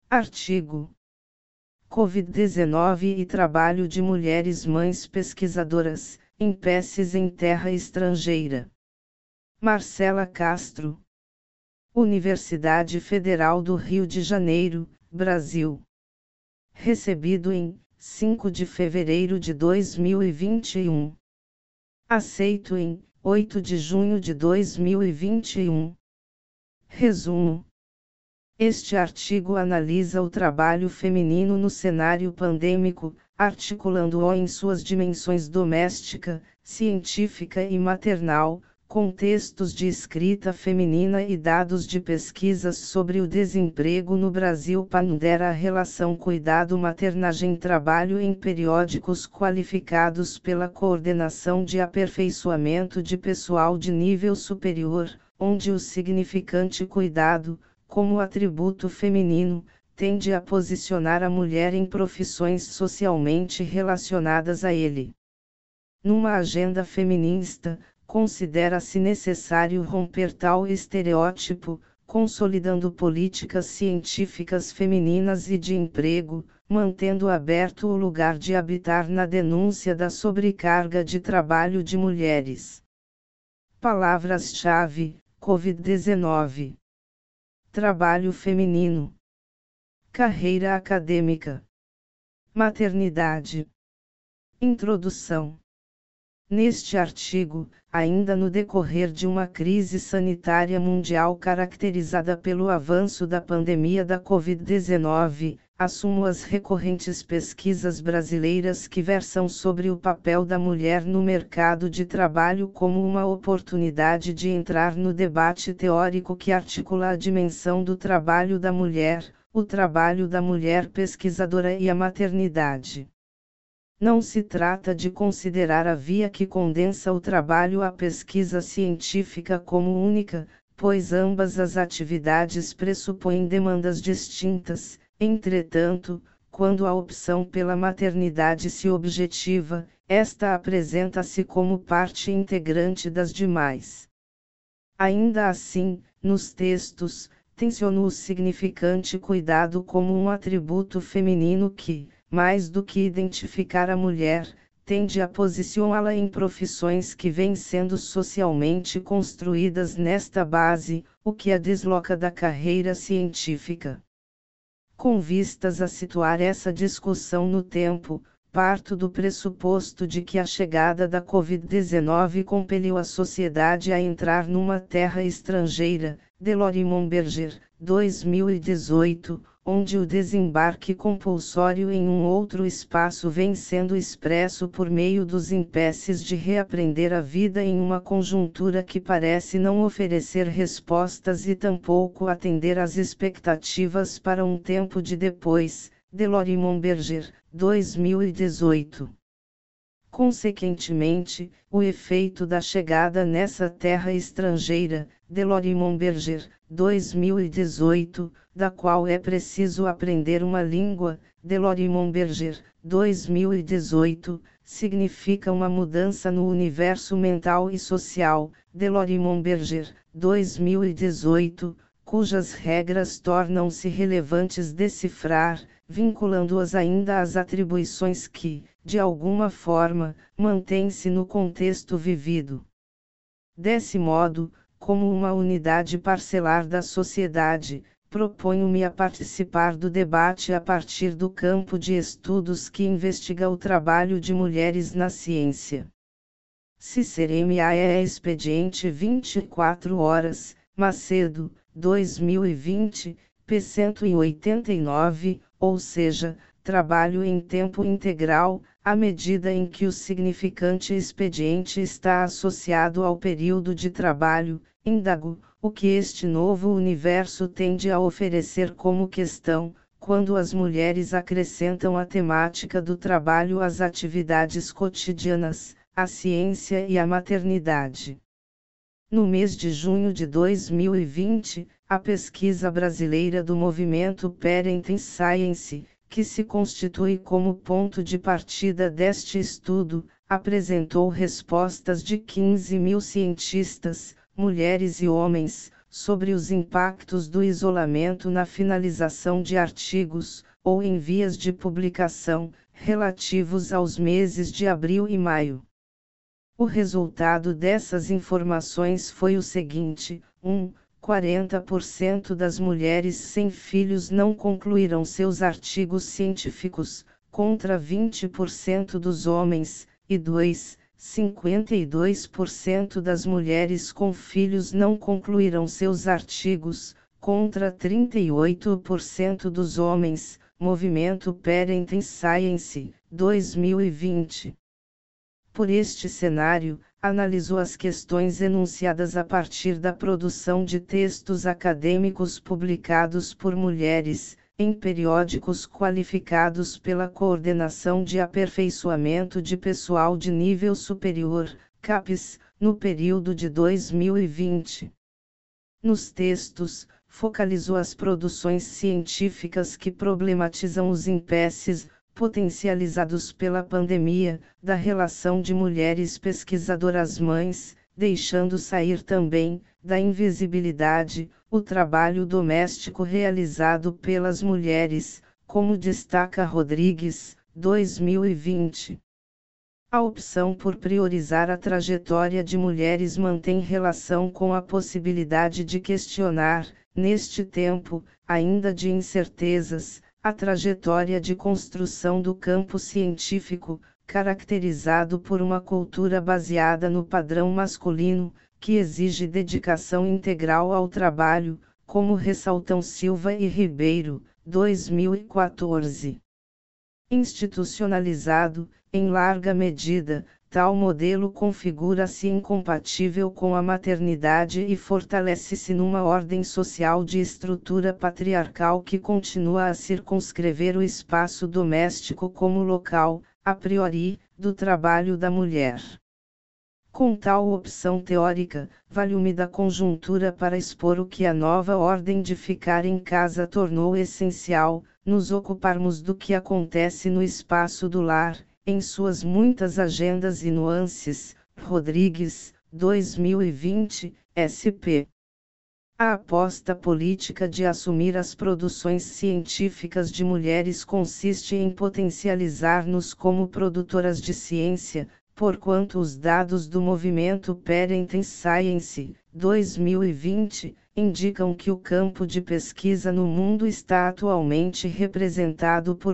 Artigo: Covid-19 e trabalho de mulheres mães pesquisadoras, em PECs em terra estrangeira. Marcela Castro. Universidade Federal do Rio de Janeiro, Brasil. Recebido em 5 de fevereiro de 2021. Aceito em 8 de junho de 2021. Resumo: este artigo analisa o trabalho feminino no cenário pandêmico, articulando-o em suas dimensões doméstica, científica e maternal, contextos de escrita feminina e dados de pesquisas sobre o desemprego no Brasil. Pondera a relação cuidado-maternagem-trabalho em periódicos qualificados pela Coordenação de Aperfeiçoamento de Pessoal de Nível Superior, onde o significante cuidado, como atributo feminino, tende a posicionar a mulher em profissões socialmente relacionadas a ele. Numa agenda feminista, considera-se necessário romper tal estereótipo, consolidando políticas científicas femininas e de emprego, mantendo aberto o lugar de habitar na denúncia da sobrecarga de trabalho de mulheres. Palavras-chave: Covid-19. Trabalho feminino. Carreira acadêmica. Maternidade. Introdução. Neste artigo, ainda no decorrer de uma crise sanitária mundial caracterizada pelo avanço da pandemia da Covid-19, assumo as recorrentes pesquisas brasileiras que versam sobre o papel da mulher no mercado de trabalho como uma oportunidade de entrar no debate teórico que articula a dimensão do trabalho da mulher, o trabalho da mulher pesquisadora e a maternidade. Não se trata de considerar a via que condensa o trabalho à pesquisa científica como única, pois ambas as atividades pressupõem demandas distintas. Entretanto, quando a opção pela maternidade se objetiva, esta apresenta-se como parte integrante das demais. Ainda assim, nos textos, tenciono o significante cuidado como um atributo feminino que, mais do que identificar a mulher, tende a posicioná-la em profissões que vêm sendo socialmente construídas nesta base, o que a desloca da carreira científica. Com vistas a situar essa discussão no tempo, parto do pressuposto de que a chegada da Covid-19 compeliu a sociedade a entrar numa terra estrangeira, Delors Monberger, 2018, onde o desembarque compulsório em um outro espaço vem sendo expresso por meio dos impasses de reaprender a vida em uma conjuntura que parece não oferecer respostas e tampouco atender às expectativas para um tempo de depois, Delors Monberger, 2018. Consequentemente, o efeito da chegada nessa terra estrangeira, Delors Monberger, 2018, da qual é preciso aprender uma língua, Delors Monberger, 2018, significa uma mudança no universo mental e social, Delors Monberger, 2018, cujas regras tornam-se relevantes decifrar, vinculando-as ainda às atribuições que, de alguma forma, mantêm-se no contexto vivido. Desse modo, como uma unidade parcelar da sociedade, proponho-me a participar do debate a partir do campo de estudos que investiga o trabalho de mulheres na ciência. CICER-MAE Expediente 24 horas, Macedo, 2020, p. 189, ou seja, trabalho em tempo integral, à medida em que o significante expediente está associado ao período de trabalho. Indago, o que este novo universo tende a oferecer como questão, quando as mulheres acrescentam a temática do trabalho às atividades cotidianas, à ciência e à maternidade. No mês de junho de 2020, a pesquisa brasileira do movimento Parenting Science, que se constitui como ponto de partida deste estudo, apresentou respostas de 15.000 cientistas, mulheres e homens, sobre os impactos do isolamento na finalização de artigos, ou em vias de publicação, relativos aos meses de abril e maio. O resultado dessas informações foi o seguinte: 40% das mulheres sem filhos não concluíram seus artigos científicos, contra 20% dos homens, e 52% das mulheres com filhos não concluíram seus artigos, contra 38% dos homens. Movimento Parenting Science, 2020. Por este cenário, analisou as questões enunciadas a partir da produção de textos acadêmicos publicados por mulheres, em periódicos qualificados pela Coordenação de Aperfeiçoamento de Pessoal de Nível Superior, CAPES, no período de 2020. Nos textos, focalizou as produções científicas que problematizam os impasses, potencializados pela pandemia, da relação de mulheres pesquisadoras-mães, deixando sair também, da invisibilidade, o trabalho doméstico realizado pelas mulheres, como destaca Rodrigues, 2020. A opção por priorizar a trajetória de mulheres mantém relação com a possibilidade de questionar, neste tempo, ainda de incertezas, a trajetória de construção do campo científico, caracterizado por uma cultura baseada no padrão masculino, que exige dedicação integral ao trabalho, como ressaltam Silva e Ribeiro, 2014. Institucionalizado, em larga medida, tal modelo configura-se incompatível com a maternidade e fortalece-se numa ordem social de estrutura patriarcal que continua a circunscrever o espaço doméstico como local, a priori, do trabalho da mulher. Com tal opção teórica, vale-me da conjuntura para expor o que a nova ordem de ficar em casa tornou essencial, nos ocuparmos do que acontece no espaço do lar, em suas muitas agendas e nuances. Rodrigues, 2020, SP. A aposta política de assumir as produções científicas de mulheres consiste em potencializar-nos como produtoras de ciência, porquanto os dados do movimento Parenting Science, 2020, indicam que o campo de pesquisa no mundo está atualmente representado por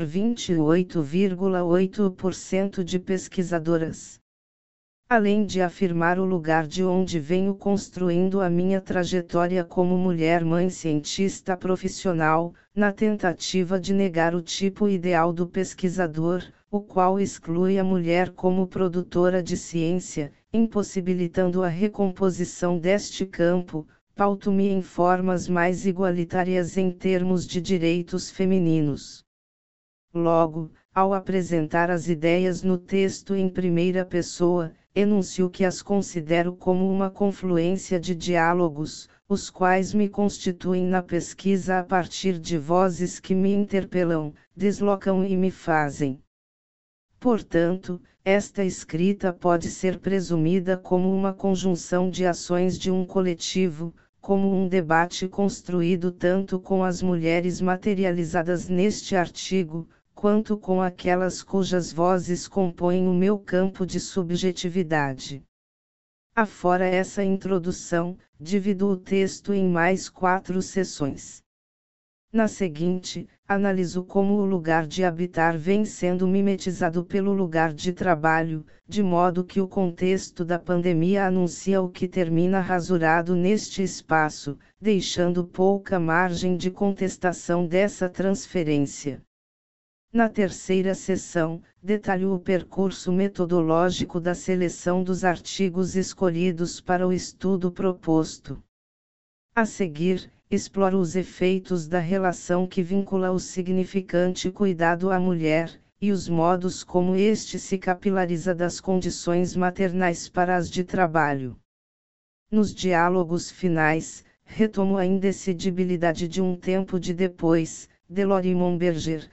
28,8% de pesquisadoras. Além de afirmar o lugar de onde venho construindo a minha trajetória como mulher-mãe cientista profissional, na tentativa de negar o tipo ideal do pesquisador, o qual exclui a mulher como produtora de ciência, impossibilitando a recomposição deste campo, pauto-me em formas mais igualitárias em termos de direitos femininos. Logo, ao apresentar as ideias no texto em primeira pessoa, enuncio que as considero como uma confluência de diálogos, os quais me constituem na pesquisa a partir de vozes que me interpelam, deslocam e me fazem. Portanto, esta escrita pode ser presumida como uma conjunção de ações de um coletivo, como um debate construído tanto com as mulheres materializadas neste artigo, quanto com aquelas cujas vozes compõem o meu campo de subjetividade. Afora essa introdução, divido o texto em mais 4 seções. Na seguinte, analiso como o lugar de habitar vem sendo mimetizado pelo lugar de trabalho, de modo que o contexto da pandemia anuncia o que termina rasurado neste espaço, deixando pouca margem de contestação dessa transferência. Na terceira seção, detalho o percurso metodológico da seleção dos artigos escolhidos para o estudo proposto. A seguir, exploro os efeitos da relação que vincula o significante cuidado à mulher, e os modos como este se capilariza das condições maternais para as de trabalho. Nos diálogos finais, retomo a indecidibilidade de um tempo de depois, de Lori Monberger,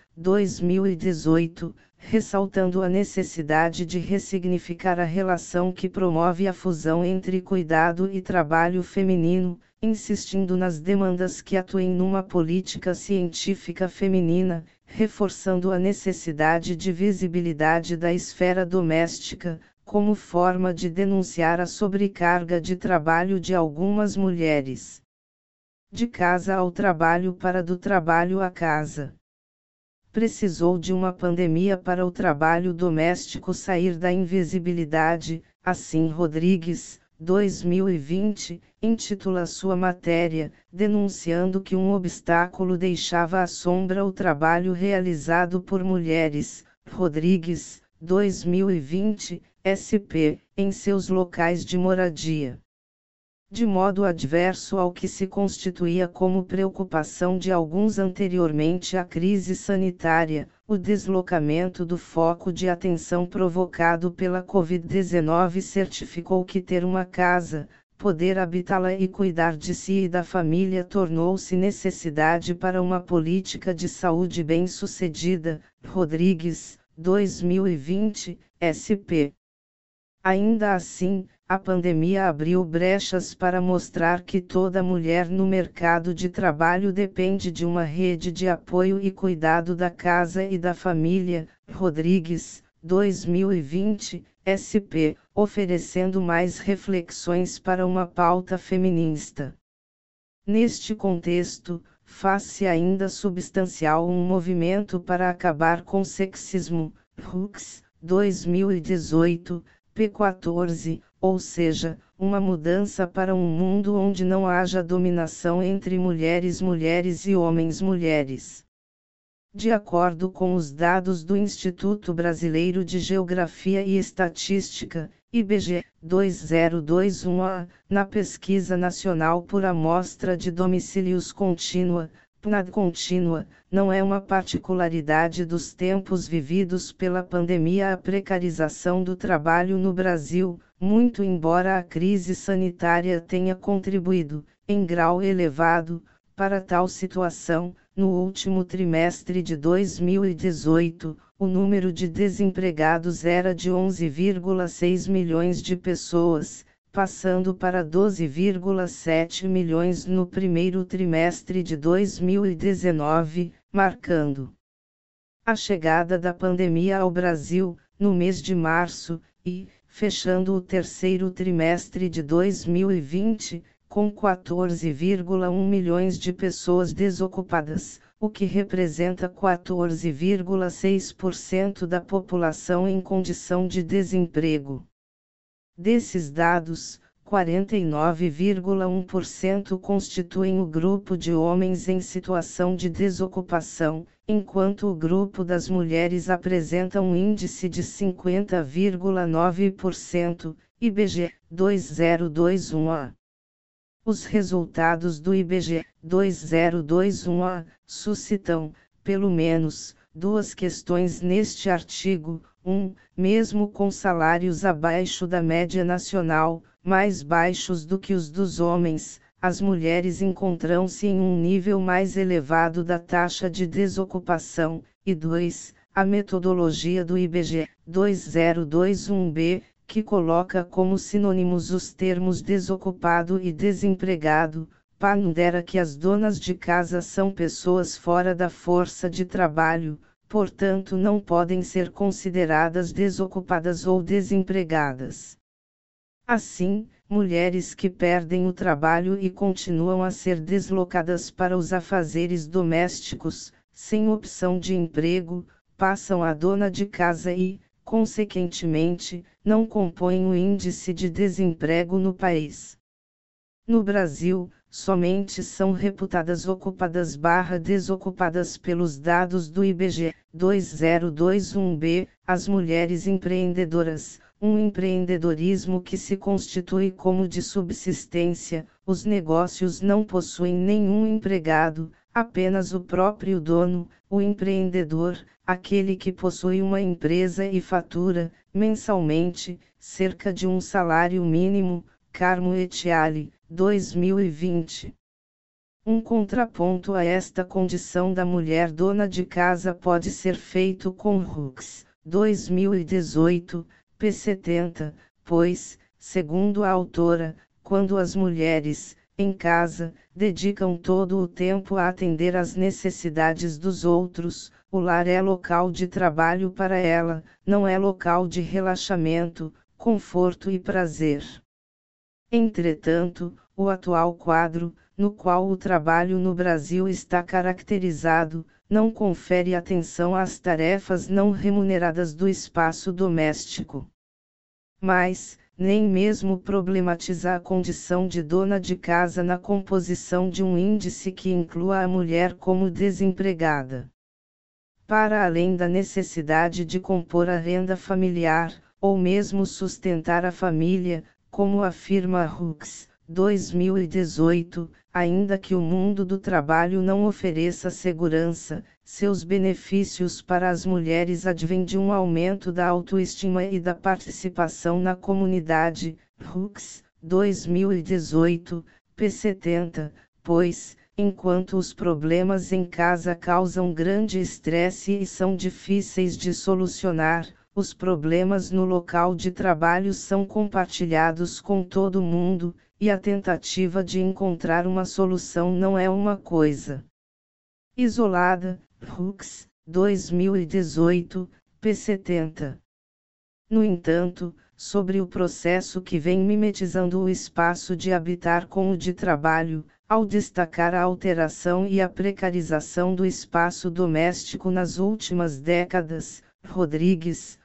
2018, ressaltando a necessidade de ressignificar a relação que promove a fusão entre cuidado e trabalho feminino, insistindo nas demandas que atuem numa política científica feminina, reforçando a necessidade de visibilidade da esfera doméstica, como forma de denunciar a sobrecarga de trabalho de algumas mulheres. De casa ao trabalho para do trabalho à casa. Precisou de uma pandemia para o trabalho doméstico sair da invisibilidade, assim Rodrigues, 2020, intitula sua matéria, denunciando que um obstáculo deixava à sombra o trabalho realizado por mulheres. Rodrigues, 2020, SP, em seus locais de moradia. De modo adverso ao que se constituía como preocupação de alguns anteriormente à crise sanitária, o deslocamento do foco de atenção provocado pela Covid-19 certificou que ter uma casa, poder habitá-la e cuidar de si e da família tornou-se necessidade para uma política de saúde bem-sucedida. Rodrigues, 2020, SP. Ainda assim, a pandemia abriu brechas para mostrar que toda mulher no mercado de trabalho depende de uma rede de apoio e cuidado da casa e da família. Rodrigues, 2020, SP, oferecendo mais reflexões para uma pauta feminista. Neste contexto, faz-se ainda substancial um movimento para acabar com o sexismo. Hooks, 2018, p14, ou seja, uma mudança para um mundo onde não haja dominação entre mulheres e homens. De acordo com os dados do Instituto Brasileiro de Geografia e Estatística, IBGE, 2021A, na Pesquisa Nacional por Amostra de Domicílios Contínua, PNAD contínua, não é uma particularidade dos tempos vividos pela pandemia a precarização do trabalho no Brasil, muito embora a crise sanitária tenha contribuído, em grau elevado, para tal situação. No último trimestre de 2018, o número de desempregados era de 11,6 milhões de pessoas, passando para 12,7 milhões no primeiro trimestre de 2019, marcando a chegada da pandemia ao Brasil, no mês de março, e, fechando o terceiro trimestre de 2020, com 14,1 milhões de pessoas desocupadas, o que representa 14,6% da população em condição de desemprego. Desses dados, 49,1% constituem o grupo de homens em situação de desocupação, enquanto o grupo das mulheres apresenta um índice de 50,9%, IBGE, 2021A. Os resultados do IBGE 2021A suscitam, pelo menos, duas questões neste artigo. 1. Mesmo com salários abaixo da média nacional, mais baixos do que os dos homens, as mulheres encontram-se em um nível mais elevado da taxa de desocupação. E 2. A metodologia do IBGE 2021B, que coloca como sinônimos os termos desocupado e desempregado, pondera que as donas de casa são pessoas fora da força de trabalho, portanto não podem ser consideradas desocupadas ou desempregadas. Assim, mulheres que perdem o trabalho e continuam a ser deslocadas para os afazeres domésticos, sem opção de emprego, passam a dona de casa e, consequentemente, não compõem o índice de desemprego no país. No Brasil, somente são reputadas ocupadas/desocupadas pelos dados do IBGE 2021B, as mulheres empreendedoras, um empreendedorismo que se constitui como de subsistência. Os negócios não possuem nenhum empregado, apenas o próprio dono, o empreendedor, aquele que possui uma empresa e fatura, mensalmente, cerca de um salário mínimo. Carmo et al., 2020. Um contraponto a esta condição da mulher dona de casa pode ser feito com Hooks, 2018, p. 70, pois, segundo a autora, quando as mulheres, em casa, dedicam todo o tempo a atender às necessidades dos outros. O lar é local de trabalho para ela, não é local de relaxamento, conforto e prazer. Entretanto, o atual quadro, no qual o trabalho no Brasil está caracterizado, não confere atenção às tarefas não remuneradas do espaço doméstico. Mas, nem mesmo problematiza a condição de dona de casa na composição de um índice que inclua a mulher como desempregada. Para além da necessidade de compor a renda familiar, ou mesmo sustentar a família, como afirma Hooks, 2018, ainda que o mundo do trabalho não ofereça segurança, seus benefícios para as mulheres advêm de um aumento da autoestima e da participação na comunidade. Hooks, 2018, p. 70, pois, enquanto os problemas em casa causam grande estresse e são difíceis de solucionar, os problemas no local de trabalho são compartilhados com todo mundo, e a tentativa de encontrar uma solução não é uma coisa isolada. Hooks, 2018, p. 70. No entanto, sobre o processo que vem mimetizando o espaço de habitar com o de trabalho, ao destacar a alteração e a precarização do espaço doméstico nas últimas décadas, Rodrigues,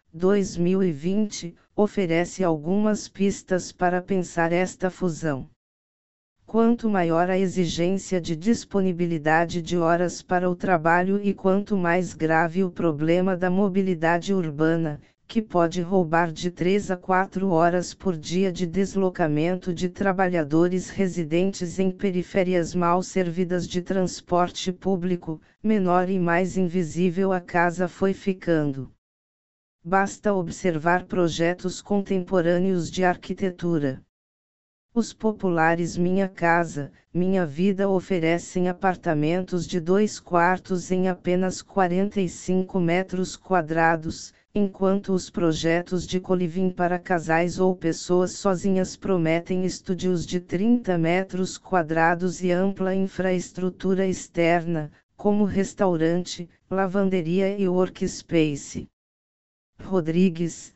2020, oferece algumas pistas para pensar esta fusão. Quanto maior a exigência de disponibilidade de horas para o trabalho e quanto mais grave o problema da mobilidade urbana, que pode roubar de 3 a 4 horas por dia de deslocamento de trabalhadores residentes em periferias mal servidas de transporte público, menor e mais invisível a casa foi ficando. Basta observar projetos contemporâneos de arquitetura. Os populares Minha Casa, Minha Vida oferecem apartamentos de 2 quartos em apenas 45 metros quadrados, enquanto os projetos de co-living para casais ou pessoas sozinhas prometem estúdios de 30 metros quadrados e ampla infraestrutura externa, como restaurante, lavanderia e workspace. Rodrigues,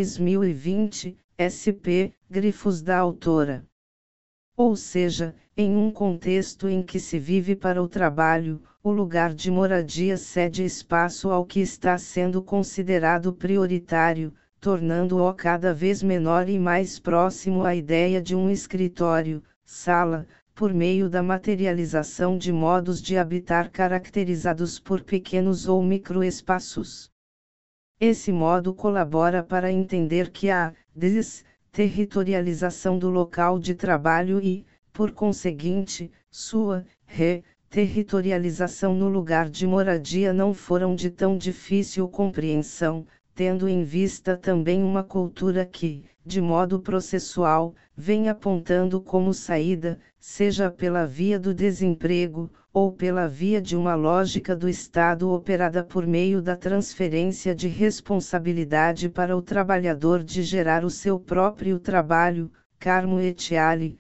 2020, SP, grifos da autora. Ou seja, em um contexto em que se vive para o trabalho, o lugar de moradia cede espaço ao que está sendo considerado prioritário, tornando-o cada vez menor e mais próximo à ideia de um escritório, sala, por meio da materialização de modos de habitar caracterizados por pequenos ou microespaços. Esse modo colabora para entender que a territorialização do local de trabalho e, por conseguinte, sua territorialização no lugar de moradia não foram de tão difícil compreensão, tendo em vista também uma cultura que, de modo processual, vem apontando como saída, seja pela via do desemprego, ou pela via de uma lógica do Estado operada por meio da transferência de responsabilidade para o trabalhador de gerar o seu próprio trabalho. Carmo et al.,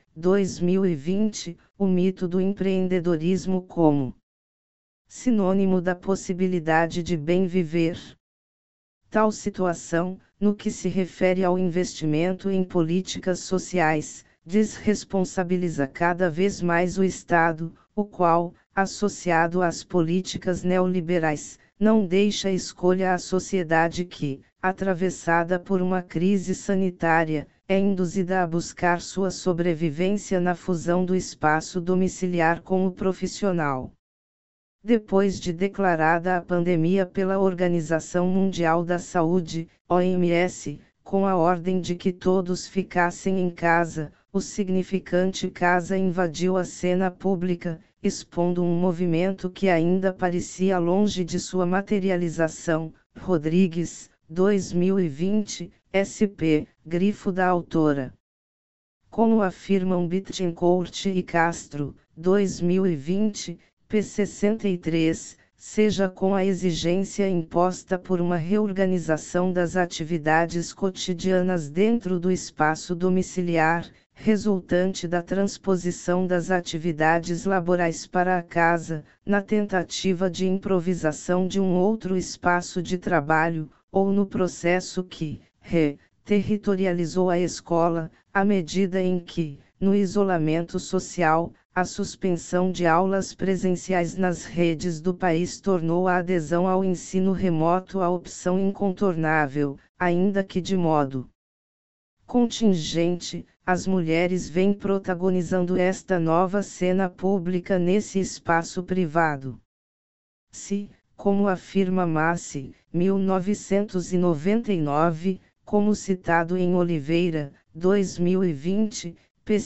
2020, o mito do empreendedorismo como sinônimo da possibilidade de bem viver. Tal situação, no que se refere ao investimento em políticas sociais, desresponsabiliza cada vez mais o Estado, o qual, associado às políticas neoliberais, não deixa escolha à sociedade que, atravessada por uma crise sanitária, é induzida a buscar sua sobrevivência na fusão do espaço domiciliar com o profissional. Depois de declarada a pandemia pela Organização Mundial da Saúde, OMS, com a ordem de que todos ficassem em casa, o significante casa invadiu a cena pública, expondo um movimento que ainda parecia longe de sua materialização. Rodrigues, 2020, SP, grifo da autora. Como afirmam Bittencourt e Castro, 2020, p. 63, seja com a exigência imposta por uma reorganização das atividades cotidianas dentro do espaço domiciliar, resultante da transposição das atividades laborais para a casa, na tentativa de improvisação de um outro espaço de trabalho, ou no processo que, territorializou a escola, à medida em que, no isolamento social, a suspensão de aulas presenciais nas redes do país tornou a adesão ao ensino remoto a opção incontornável, ainda que de modo contingente. As mulheres vêm protagonizando esta nova cena pública nesse espaço privado. Se, como afirma Massi, 1999, como citado em Oliveira, 2020, p.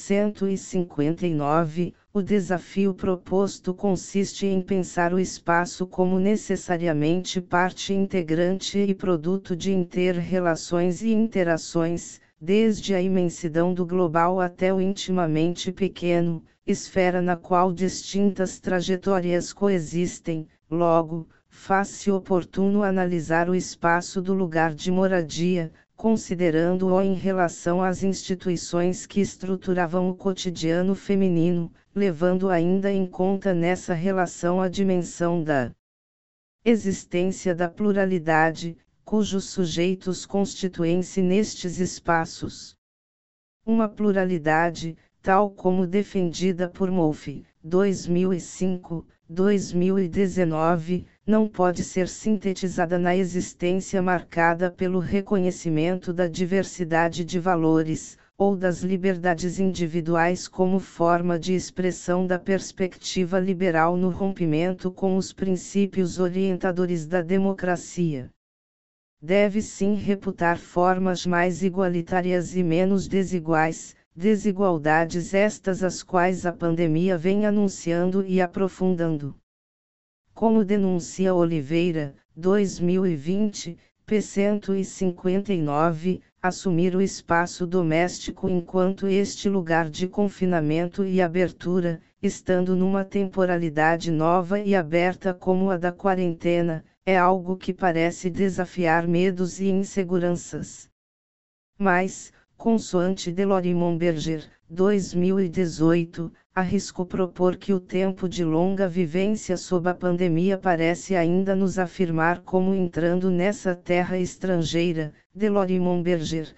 159, o desafio proposto consiste em pensar o espaço como necessariamente parte integrante e produto de inter-relações e interações, desde a imensidão do global até o intimamente pequeno, esfera na qual distintas trajetórias coexistem. Logo, faz-se oportuno analisar o espaço do lugar de moradia, considerando-o em relação às instituições que estruturavam o cotidiano feminino, levando ainda em conta nessa relação a dimensão da existência da pluralidade, cujos sujeitos constituem-se nestes espaços. Uma pluralidade, tal como defendida por Mouffe, 2005, 2019, não pode ser sintetizada na existência marcada pelo reconhecimento da diversidade de valores, ou das liberdades individuais como forma de expressão da perspectiva liberal no rompimento com os princípios orientadores da democracia. Deve sim reputar formas mais igualitárias e menos desiguais, desigualdades estas as quais a pandemia vem anunciando e aprofundando. Como denuncia Oliveira, 2020, p. 159, assumir o espaço doméstico enquanto este lugar de confinamento e abertura, estando numa temporalidade nova e aberta como a da quarentena, é algo que parece desafiar medos e inseguranças. Mas, consoante Delory Monberger, 2018, arrisco propor que o tempo de longa vivência sob a pandemia parece ainda nos afirmar como entrando nessa terra estrangeira. Delory Monberger,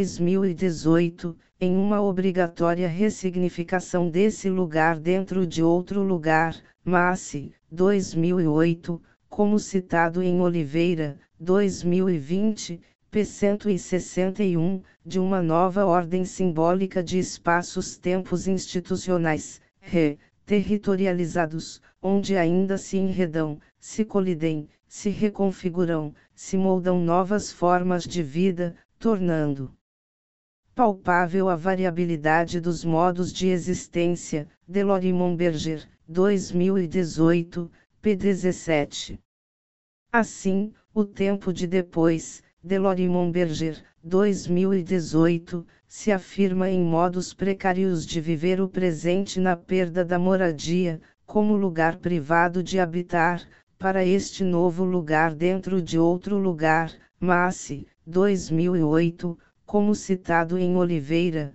2018, em uma obrigatória ressignificação desse lugar dentro de outro lugar. Massi, 2008, como citado em Oliveira, 2020, p. 161, de uma nova ordem simbólica de espaços-tempos institucionais, territorializados, onde ainda se enredam, se colidem, se reconfiguram, se moldam novas formas de vida, tornando palpável a variabilidade dos modos de existência. Delory Monberger, 2018, p. 17. Assim, o tempo de depois, Delory Monberger, 2018, se afirma em modos precários de viver o presente na perda da moradia, como lugar privado de habitar, para este novo lugar dentro de outro lugar. Massi, 2008, como citado em Oliveira,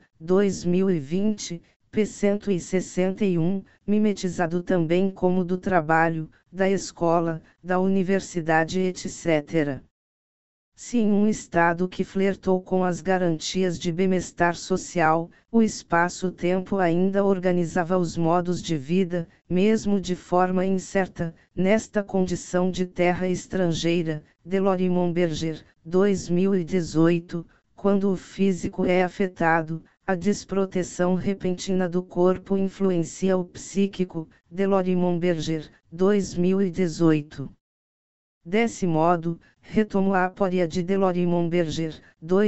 2020, p. 161, mimetizado também como do trabalho, da escola, da universidade etc. Se em um Estado que flertou com as garantias de bem-estar social, o espaço-tempo ainda organizava os modos de vida, mesmo de forma incerta, nesta condição de terra estrangeira, Delory Monberger, 2018, quando o físico é afetado, a desproteção repentina do corpo influencia o psíquico. Delory Monberger, 2018. Desse modo, retomo a aporia de Delory Monberger,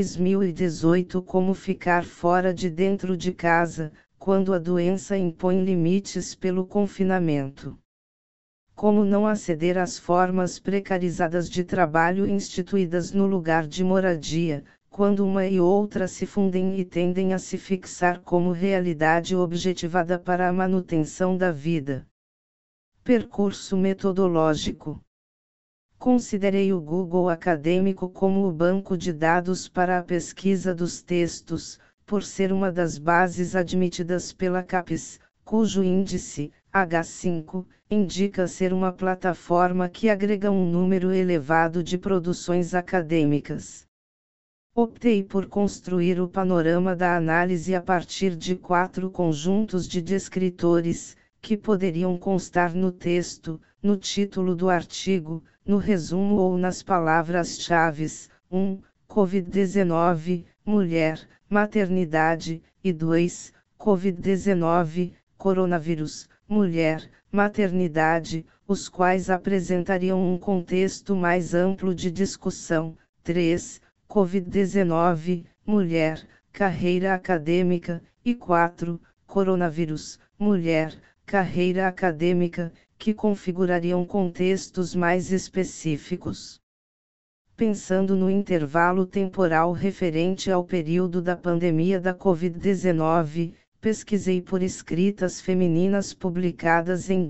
2018 como ficar fora de dentro de casa, quando a doença impõe limites pelo confinamento. Como não aceder às formas precarizadas de trabalho instituídas no lugar de moradia, quando uma e outra se fundem e tendem a se fixar como realidade objetivada para a manutenção da vida. Percurso metodológico. Considerei o Google Acadêmico como o banco de dados para a pesquisa dos textos, por ser uma das bases admitidas pela CAPES, cujo índice, H5, indica ser uma plataforma que agrega um número elevado de produções acadêmicas. Optei por construir o panorama da análise a partir de 4 conjuntos de descritores, que poderiam constar no texto, no título do artigo, no resumo ou nas palavras-chave: 1. Covid-19, mulher, maternidade, e 2. Covid-19, coronavírus, mulher, maternidade, os quais apresentariam um contexto mais amplo de discussão. 3. Covid-19, mulher, carreira acadêmica, e 4. Coronavírus, mulher, carreira acadêmica, que configurariam contextos mais específicos. Pensando no intervalo temporal referente ao período da pandemia da Covid-19, pesquisei por escritas femininas publicadas em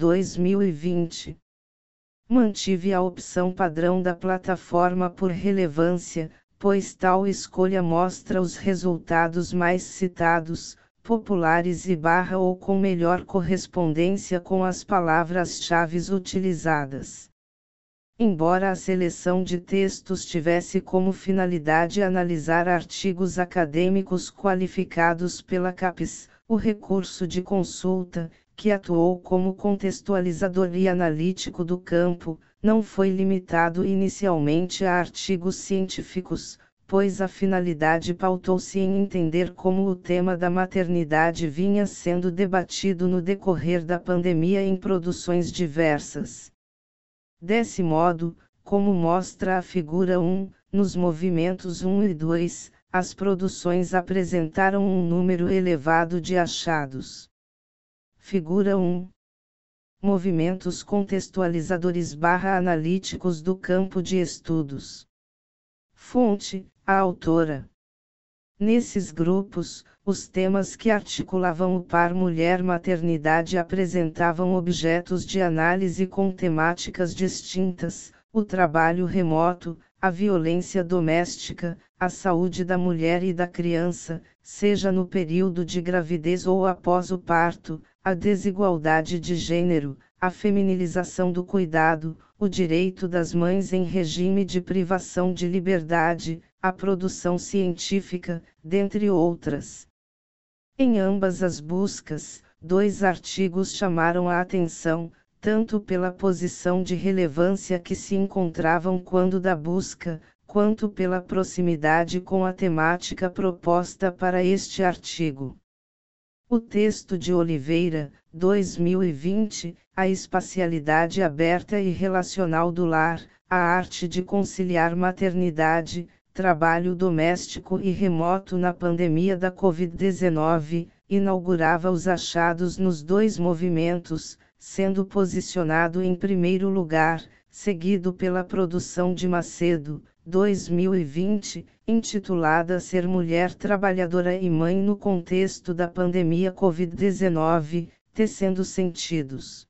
2020. Mantive a opção padrão da plataforma por relevância, pois tal escolha mostra os resultados mais citados, populares ou com melhor correspondência com as palavras-chave utilizadas. Embora a seleção de textos tivesse como finalidade analisar artigos acadêmicos qualificados pela CAPES, o recurso de consulta, que atuou como contextualizador e analítico do campo, não foi limitado inicialmente a artigos científicos, pois a finalidade pautou-se em entender como o tema da maternidade vinha sendo debatido no decorrer da pandemia em produções diversas. Desse modo, como mostra a figura 1, nos movimentos 1 e 2, as produções apresentaram um número elevado de achados. Figura 1. Movimentos contextualizadores/analíticos do campo de estudos. Fonte: a autora. Nesses grupos, os temas que articulavam o par mulher-maternidade apresentavam objetos de análise com temáticas distintas: o trabalho remoto, a violência doméstica, a saúde da mulher e da criança, seja no período de gravidez ou após o parto, a desigualdade de gênero, a feminilização do cuidado, o direito das mães em regime de privação de liberdade, a produção científica, dentre outras. Em ambas as buscas, 2 artigos chamaram a atenção, tanto pela posição de relevância que se encontravam quando da busca, quanto pela proximidade com a temática proposta para este artigo. O texto de Oliveira, 2020, A espacialidade aberta e relacional do lar, a arte de conciliar maternidade, trabalho doméstico e remoto na pandemia da Covid-19, inaugurava os achados nos 2 movimentos, sendo posicionado em primeiro lugar, seguido pela produção de Macedo, 2020, intitulada Ser Mulher Trabalhadora e Mãe no Contexto da Pandemia Covid-19, tecendo sentidos.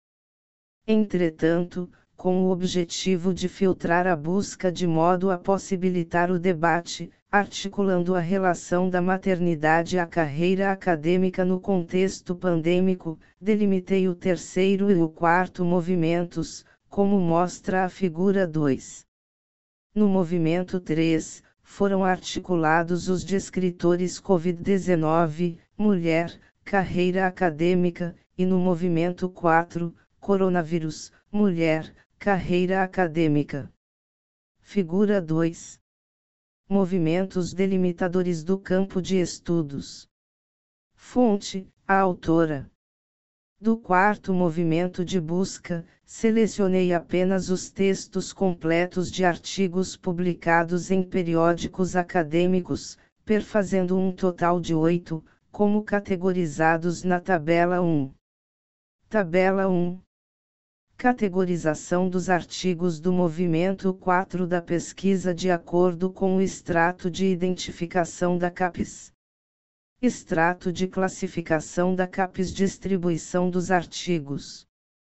Entretanto, com o objetivo de filtrar a busca de modo a possibilitar o debate, articulando a relação da maternidade à carreira acadêmica no contexto pandêmico, delimitei o 3º e o 4º movimentos, como mostra a figura 2. No movimento 3, foram articulados os descritores Covid-19, mulher, carreira acadêmica, e no movimento 4, coronavírus, mulher, carreira acadêmica. Figura 2. Movimentos delimitadores do campo de estudos. Fonte: a autora. Do 4º movimento de busca, selecionei apenas os textos completos de artigos publicados em periódicos acadêmicos, perfazendo um total de 8, como categorizados na tabela 1. Tabela 1. Categorização dos artigos do movimento 4 da pesquisa de acordo com o extrato de identificação da CAPES. Extrato de classificação da CAPES. Distribuição dos artigos.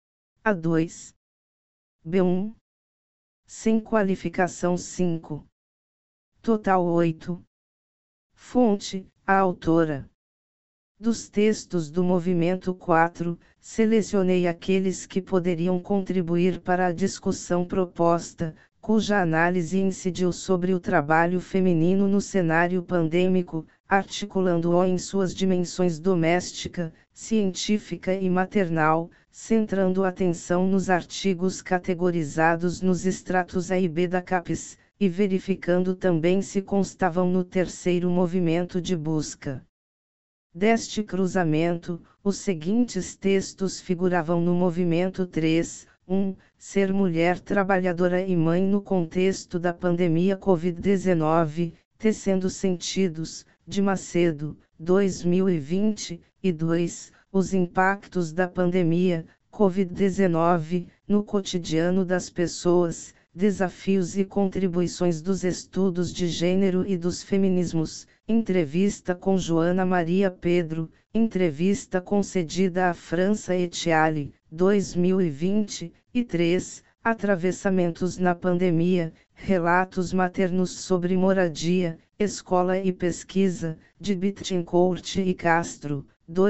A2. B1. Sem qualificação 5. Total 8. Fonte: a autora. Dos textos do Movimento 4, selecionei aqueles que poderiam contribuir para a discussão proposta, cuja análise incidiu sobre o trabalho feminino no cenário pandêmico, articulando-o em suas dimensões doméstica, científica e maternal, centrando atenção nos artigos categorizados nos estratos A e B da CAPES, e verificando também se constavam no terceiro movimento de busca. Deste cruzamento, os seguintes textos figuravam no movimento 3, 1. Ser mulher trabalhadora e mãe no contexto da pandemia Covid-19, tecendo sentidos, de Macedo, 2020, e 2. Os impactos da pandemia Covid-19, no cotidiano das pessoas, desafios e contribuições dos estudos de gênero e dos feminismos. Entrevista com Joana Maria Pedro, entrevista concedida à França Etiale, 2020, e 3. Atravessamentos na pandemia, relatos maternos sobre moradia, escola e pesquisa, de Bittencourt e Castro,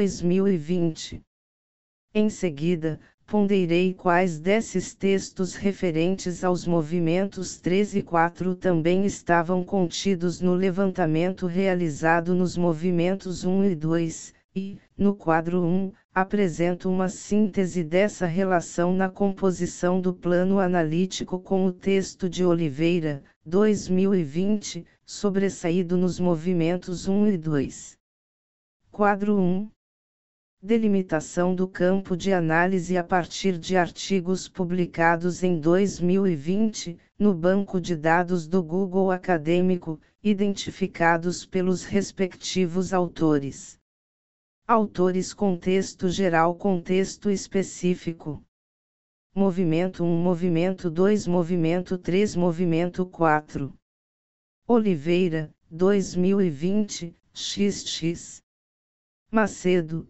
2020. Em seguida, ponderei quais desses textos referentes aos movimentos 3 e 4 também estavam contidos no levantamento realizado nos movimentos 1 e 2, e, no quadro 1, apresento uma síntese dessa relação na composição do plano analítico com o texto de Oliveira, 2020, sobressaído nos movimentos 1 e 2. Quadro 1. Delimitação do campo de análise a partir de artigos publicados em 2020, no banco de dados do Google Acadêmico, identificados pelos respectivos autores. Autores: contexto geral, contexto específico. Movimento 1, movimento 2, movimento 3, movimento 4. Oliveira, 2020, XX. Macedo,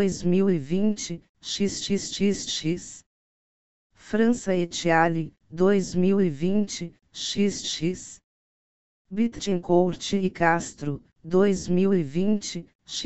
2020, XXXX. França Etiale, 2020, XX. Bittencourt e Castro, 2020,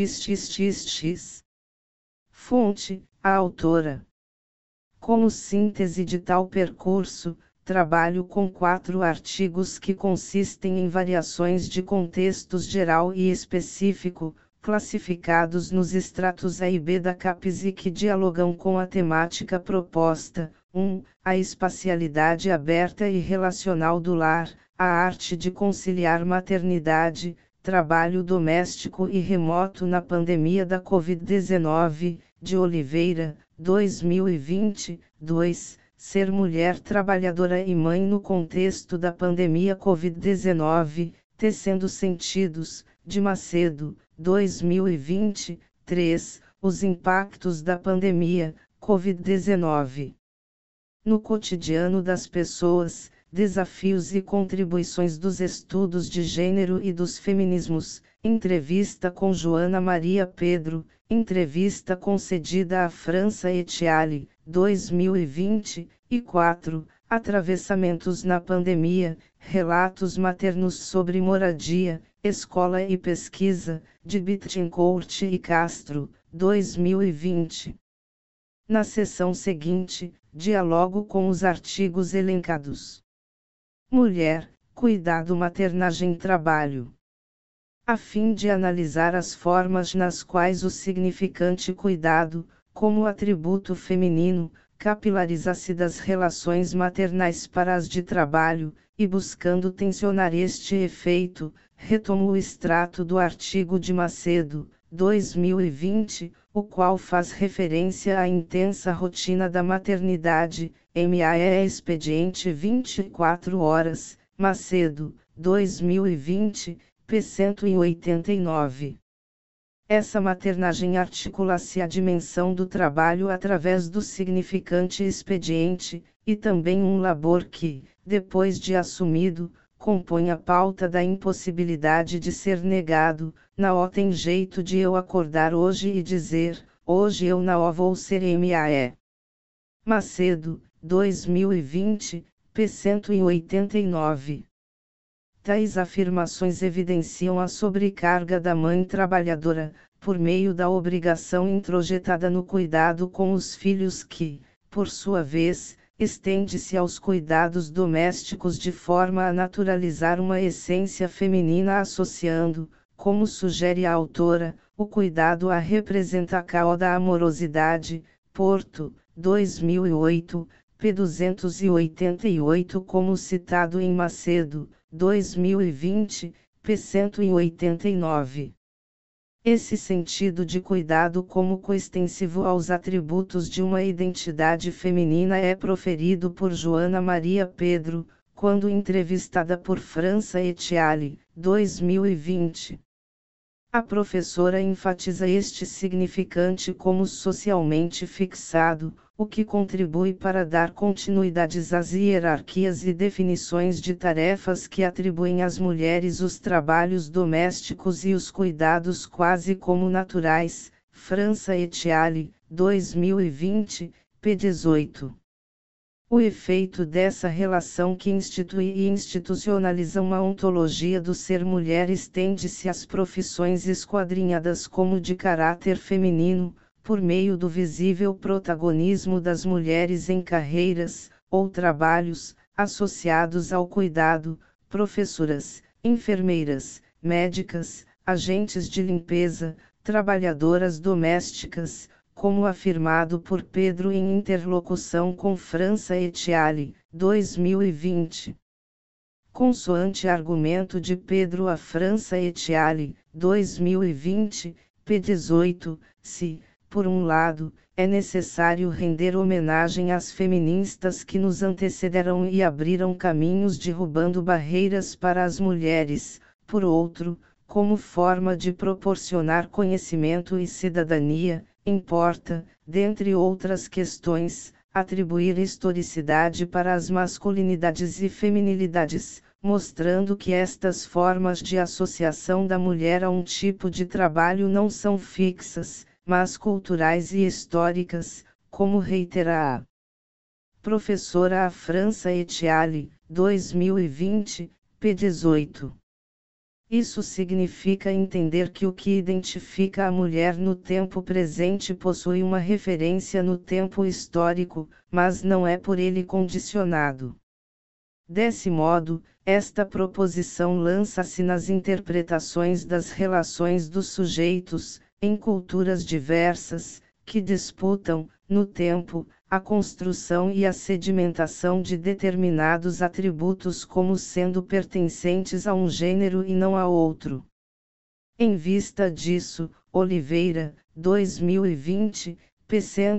XXXX. Fonte: a autora. Como síntese de tal percurso, trabalho com 4 artigos que consistem em variações de contextos geral e específico, classificados nos estratos A e B da CAPES e que dialogam com a temática proposta. 1. A espacialidade aberta e relacional do lar, a arte de conciliar maternidade, trabalho doméstico e remoto na pandemia da Covid-19, de Oliveira, 2020. 2. Ser mulher trabalhadora e mãe no contexto da pandemia Covid-19, tecendo sentidos, de Macedo, 2020. 3. Os impactos da pandemia Covid-19 no cotidiano das pessoas, desafios e contribuições dos estudos de gênero e dos feminismos. Entrevista com Joana Maria Pedro, entrevista concedida à França Etiale, 2020, e 4. Atravessamentos na pandemia, relatos maternos sobre moradia, escola e pesquisa, de Bittencourt e Castro, 2020. Na seção seguinte, dialogo com os artigos elencados. Mulher, cuidado, maternagem, trabalho. A fim de analisar as formas nas quais o significante cuidado, como atributo feminino, capilariza-se das relações maternais para as de trabalho, e buscando tensionar este efeito, retomo o extrato do artigo de Macedo, 2020, o qual faz referência à intensa rotina da maternidade, MAE expediente 24 horas, Macedo, 2020, p. 189. Essa maternagem articula-se à dimensão do trabalho através do significante expediente, e também um labor que, depois de assumido, compõe a pauta da impossibilidade de ser negado. Na O tem jeito de eu acordar hoje e dizer, hoje eu na O vou ser MAE. Macedo, 2020, p. 189. Tais afirmações evidenciam a sobrecarga da mãe trabalhadora, por meio da obrigação introjetada no cuidado com os filhos que, por sua vez, estende-se aos cuidados domésticos de forma a naturalizar uma essência feminina associando, como sugere a autora, o cuidado à representação da amorosidade, Porto, 2008, p. 288 como citado em Macedo, 2020, p. 189. Esse sentido de cuidado como coextensivo aos atributos de uma identidade feminina é proferido por Joana Maria Pedro, quando entrevistada por França Ethiali, 2020. A professora enfatiza este significante como socialmente fixado, o que contribui para dar continuidade às hierarquias e definições de tarefas que atribuem às mulheres os trabalhos domésticos e os cuidados quase como naturais. França Ethiali, 2020, p. 18. O efeito dessa relação que institui e institucionaliza uma ontologia do ser mulher estende-se às profissões esquadrinhadas como de caráter feminino, por meio do visível protagonismo das mulheres em carreiras, ou trabalhos, associados ao cuidado, professoras, enfermeiras, médicas, agentes de limpeza, trabalhadoras domésticas, como afirmado por Pedro em interlocução com França Ethiali, 2020. Consoante argumento de Pedro a França Ethiali, 2020, p. 18, se, por um lado, é necessário render homenagem às feministas que nos antecederam e abriram caminhos derrubando barreiras para as mulheres, por outro, como forma de proporcionar conhecimento e cidadania, importa, dentre outras questões, atribuir historicidade para as masculinidades e feminilidades, mostrando que estas formas de associação da mulher a um tipo de trabalho não são fixas, mas culturais e históricas, como reitera a professora a França Ethiali, 2020, p. 18. Isso significa entender que o que identifica a mulher no tempo presente possui uma referência no tempo histórico, mas não é por ele condicionado. Desse modo, esta proposição lança-se nas interpretações das relações dos sujeitos, em culturas diversas, que disputam, no tempo, a construção e a sedimentação de determinados atributos como sendo pertencentes a um gênero e não a outro. Em vista disso, Oliveira, 2020, p.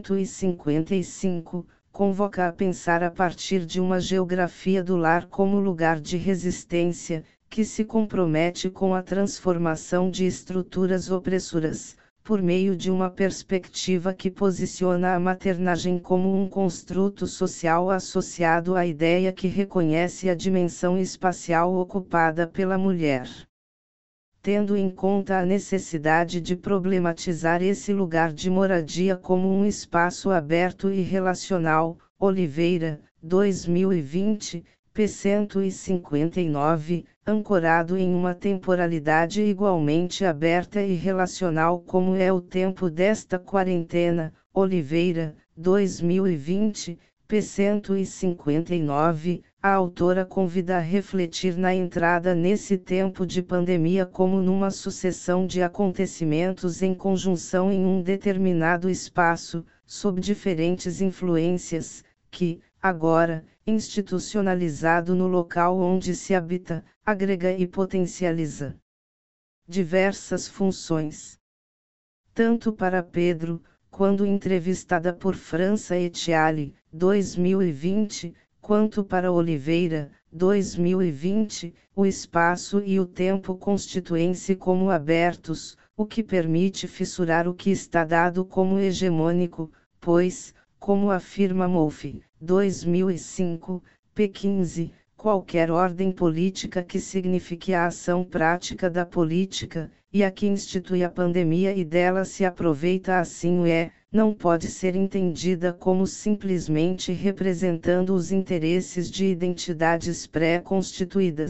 155, convoca a pensar a partir de uma geografia do lar como lugar de resistência, que se compromete com a transformação de estruturas opressoras, por meio de uma perspectiva que posiciona a maternagem como um construto social associado à ideia que reconhece a dimensão espacial ocupada pela mulher. Tendo em conta a necessidade de problematizar esse lugar de moradia como um espaço aberto e relacional, Oliveira, 2020, p. 159, ancorado em uma temporalidade igualmente aberta e relacional como é o tempo desta quarentena, Oliveira, 2020, p. 159, a autora convida a refletir na entrada nesse tempo de pandemia como numa sucessão de acontecimentos em conjunção em um determinado espaço, sob diferentes influências, que, agora, institucionalizado no local onde se habita, agrega e potencializa diversas funções. Tanto para Pedro, quando entrevistada por França Ethiali, 2020, quanto para Oliveira, 2020, o espaço e o tempo constituem-se como abertos, o que permite fissurar o que está dado como hegemônico, pois, como afirma Wolff, 2005, p. 15, qualquer ordem política que signifique a ação prática da política, e a que institui a pandemia e dela se aproveita assim não pode ser entendida como simplesmente representando os interesses de identidades pré-constituídas,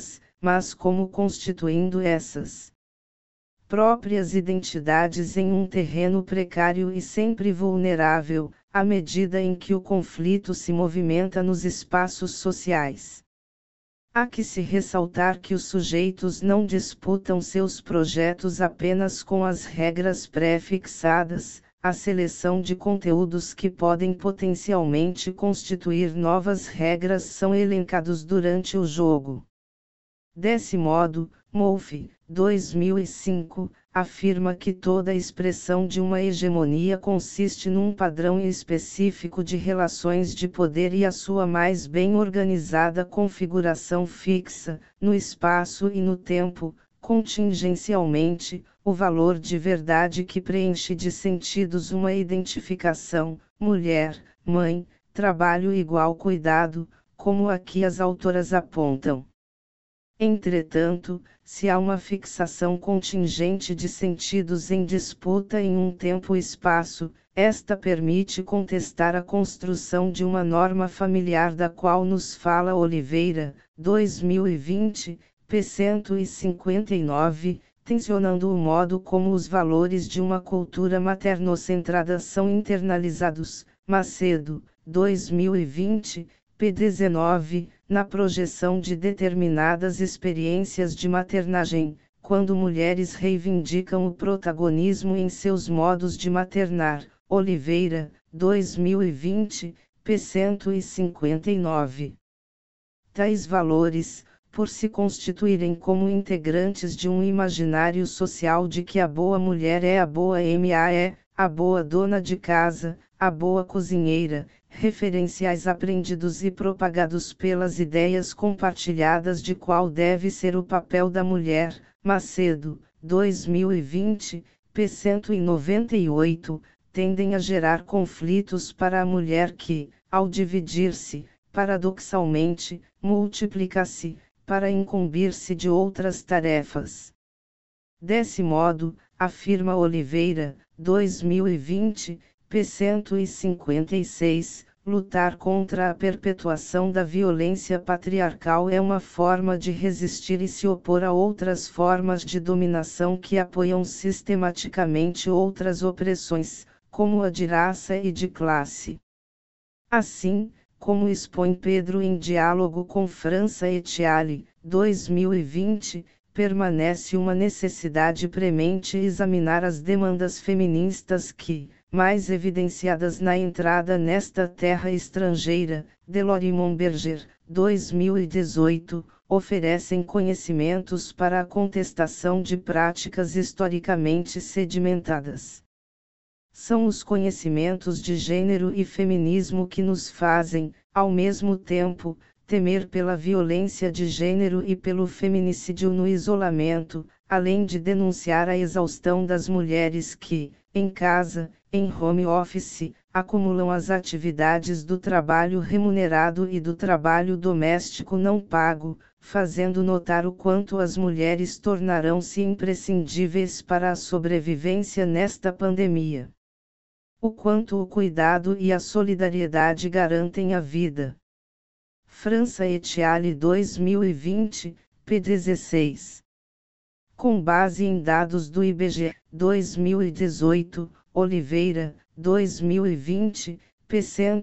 mas como constituindo essas próprias identidades em um terreno precário e sempre vulnerável, à medida em que o conflito se movimenta nos espaços sociais. Há que se ressaltar que os sujeitos não disputam seus projetos apenas com as regras pré-fixadas, a seleção de conteúdos que podem potencialmente constituir novas regras são elencados durante o jogo. Desse modo, Wolff, 2005, afirma que toda expressão de uma hegemonia consiste num padrão específico de relações de poder e a sua mais bem organizada configuração fixa, no espaço e no tempo, contingencialmente, o valor de verdade que preenche de sentidos uma identificação, mulher, mãe, trabalho igual cuidado, como aqui as autoras apontam. Entretanto, se há uma fixação contingente de sentidos em disputa em um tempo-espaço, esta permite contestar a construção de uma norma familiar da qual nos fala Oliveira, 2020, p. 159, tensionando o modo como os valores de uma cultura maternocentrada são internalizados, Macedo, 2020, p. 19, na projeção de determinadas experiências de maternagem, quando mulheres reivindicam o protagonismo em seus modos de maternar, Oliveira, 2020, p. 159. Tais valores, por se constituírem como integrantes de um imaginário social de que a boa mulher é a boa MAE, a boa dona de casa, a boa cozinheira, referenciais aprendidos e propagados pelas ideias compartilhadas de qual deve ser o papel da mulher, Macedo, 2020, p. 198, tendem a gerar conflitos para a mulher que, ao dividir-se, paradoxalmente, multiplica-se, para incumbir-se de outras tarefas. Desse modo, afirma Oliveira, 2020, p. 156, lutar contra a perpetuação da violência patriarcal é uma forma de resistir e se opor a outras formas de dominação que apoiam sistematicamente outras opressões, como a de raça e de classe. Assim, como expõe Pedro em diálogo com França Etiale, 2020, permanece uma necessidade premente examinar as demandas feministas que, mais evidenciadas na entrada nesta terra estrangeira, Delore Monberger, 2018, oferecem conhecimentos para a contestação de práticas historicamente sedimentadas. São os conhecimentos de gênero e feminismo que nos fazem, ao mesmo tempo, temer pela violência de gênero e pelo feminicídio no isolamento, além de denunciar a exaustão das mulheres que, em casa, em home office, acumulam as atividades do trabalho remunerado e do trabalho doméstico não pago, fazendo notar o quanto as mulheres tornarão-se imprescindíveis para a sobrevivência nesta pandemia. O quanto o cuidado e a solidariedade garantem a vida. França Etiale 2020, p. 16. Com base em dados do IBGE, 2018, Oliveira, 2020, p.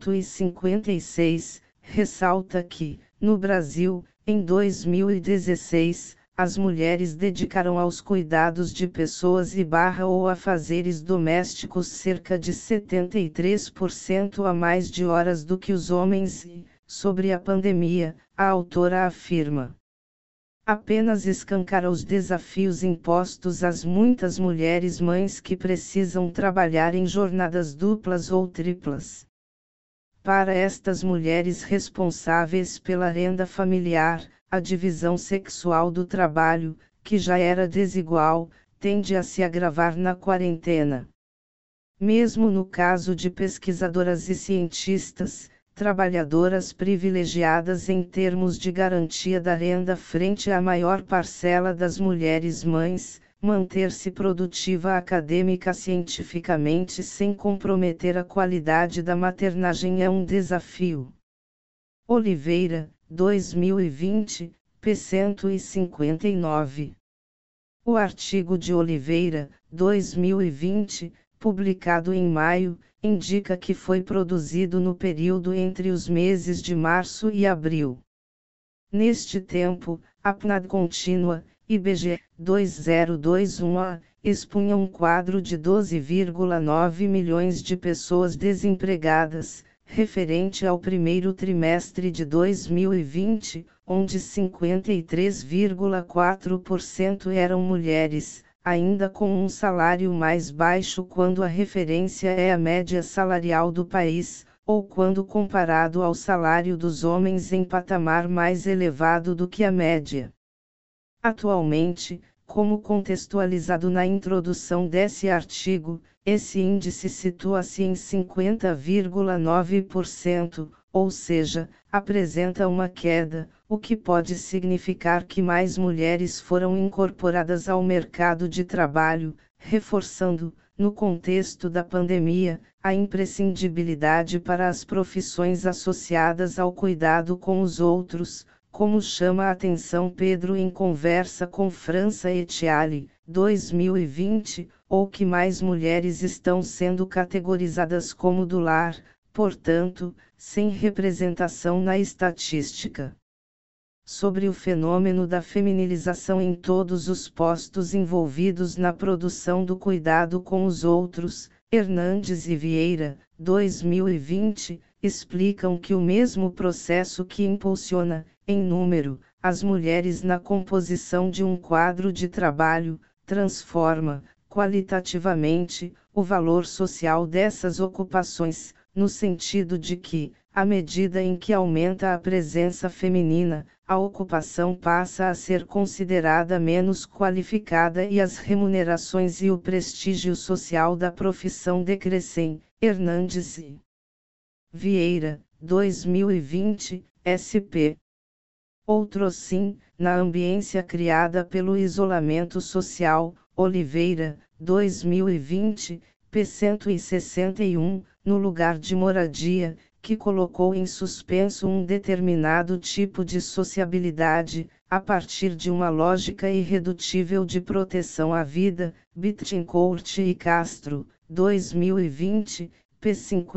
156, ressalta que, no Brasil, em 2016, as mulheres dedicaram aos cuidados de pessoas ou afazeres domésticos cerca de 73% a mais de horas do que os homens e, sobre a pandemia, a autora afirma. Apenas escancara os desafios impostos às muitas mulheres mães que precisam trabalhar em jornadas duplas ou triplas. Para estas mulheres responsáveis pela renda familiar, a divisão sexual do trabalho, que já era desigual, tende a se agravar na quarentena. Mesmo no caso de pesquisadoras e cientistas, trabalhadoras privilegiadas em termos de garantia da renda frente à maior parcela das mulheres mães, manter-se produtiva acadêmica cientificamente sem comprometer a qualidade da maternagem é um desafio. Oliveira, 2020, p. 159. O artigo de Oliveira, 2020, publicado em maio, indica que foi produzido no período entre os meses de março e abril. Neste tempo, a PNAD contínua, IBGE, 2021, expunha um quadro de 12,9 milhões de pessoas desempregadas, referente ao primeiro trimestre de 2020, onde 53,4% eram mulheres, ainda com um salário mais baixo quando a referência é a média salarial do país, ou quando comparado ao salário dos homens em patamar mais elevado do que a média. Atualmente, como contextualizado na introdução desse artigo, esse índice situa-se em 50,9%, ou seja, apresenta uma queda, o que pode significar que mais mulheres foram incorporadas ao mercado de trabalho, reforçando, no contexto da pandemia, a imprescindibilidade para as profissões associadas ao cuidado com os outros, como chama a atenção Pedro em conversa com França Etiali, 2020, ou que mais mulheres estão sendo categorizadas como do lar, portanto, sem representação na estatística. Sobre o fenômeno da feminilização em todos os postos envolvidos na produção do cuidado com os outros, Hernandes e Vieira, 2020, explicam que o mesmo processo que impulsiona, em número, as mulheres na composição de um quadro de trabalho, transforma, qualitativamente, o valor social dessas ocupações, no sentido de que, à medida em que aumenta a presença feminina, a ocupação passa a ser considerada menos qualificada e as remunerações e o prestígio social da profissão decrescem. Hernandes e Vieira, 2020, SP. Outro sim, na ambiência criada pelo isolamento social, Oliveira, 2020, p. 161, no lugar de moradia, que colocou em suspenso um determinado tipo de sociabilidade, a partir de uma lógica irredutível de proteção à vida, Bittencourt e Castro, 2020, p.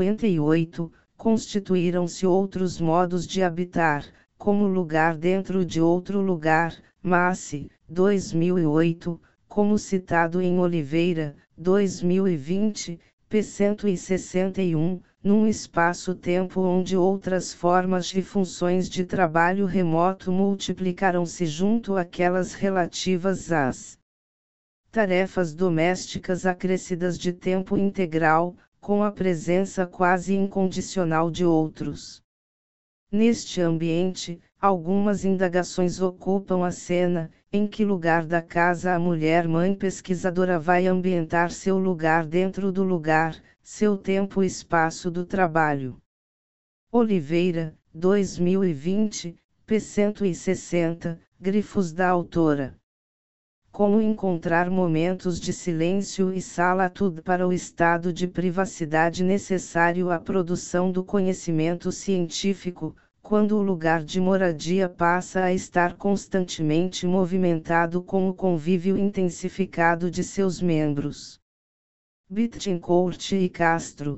58, constituíram-se outros modos de habitar, como lugar dentro de outro lugar, Massi, 2008, como citado em Oliveira, 2020, p. 161, num espaço-tempo onde outras formas e funções de trabalho remoto multiplicaram-se junto àquelas relativas às tarefas domésticas acrescidas de tempo integral, com a presença quase incondicional de outros. Neste ambiente, algumas indagações ocupam a cena: em que lugar da casa a mulher-mãe pesquisadora vai ambientar seu lugar dentro do lugar, seu tempo e espaço do trabalho? Oliveira, 2020, p. 160, grifos da autora. Como encontrar momentos de silêncio e solitude para o estado de privacidade necessário à produção do conhecimento científico, quando o lugar de moradia passa a estar constantemente movimentado com o convívio intensificado de seus membros. Bittencourt e Castro,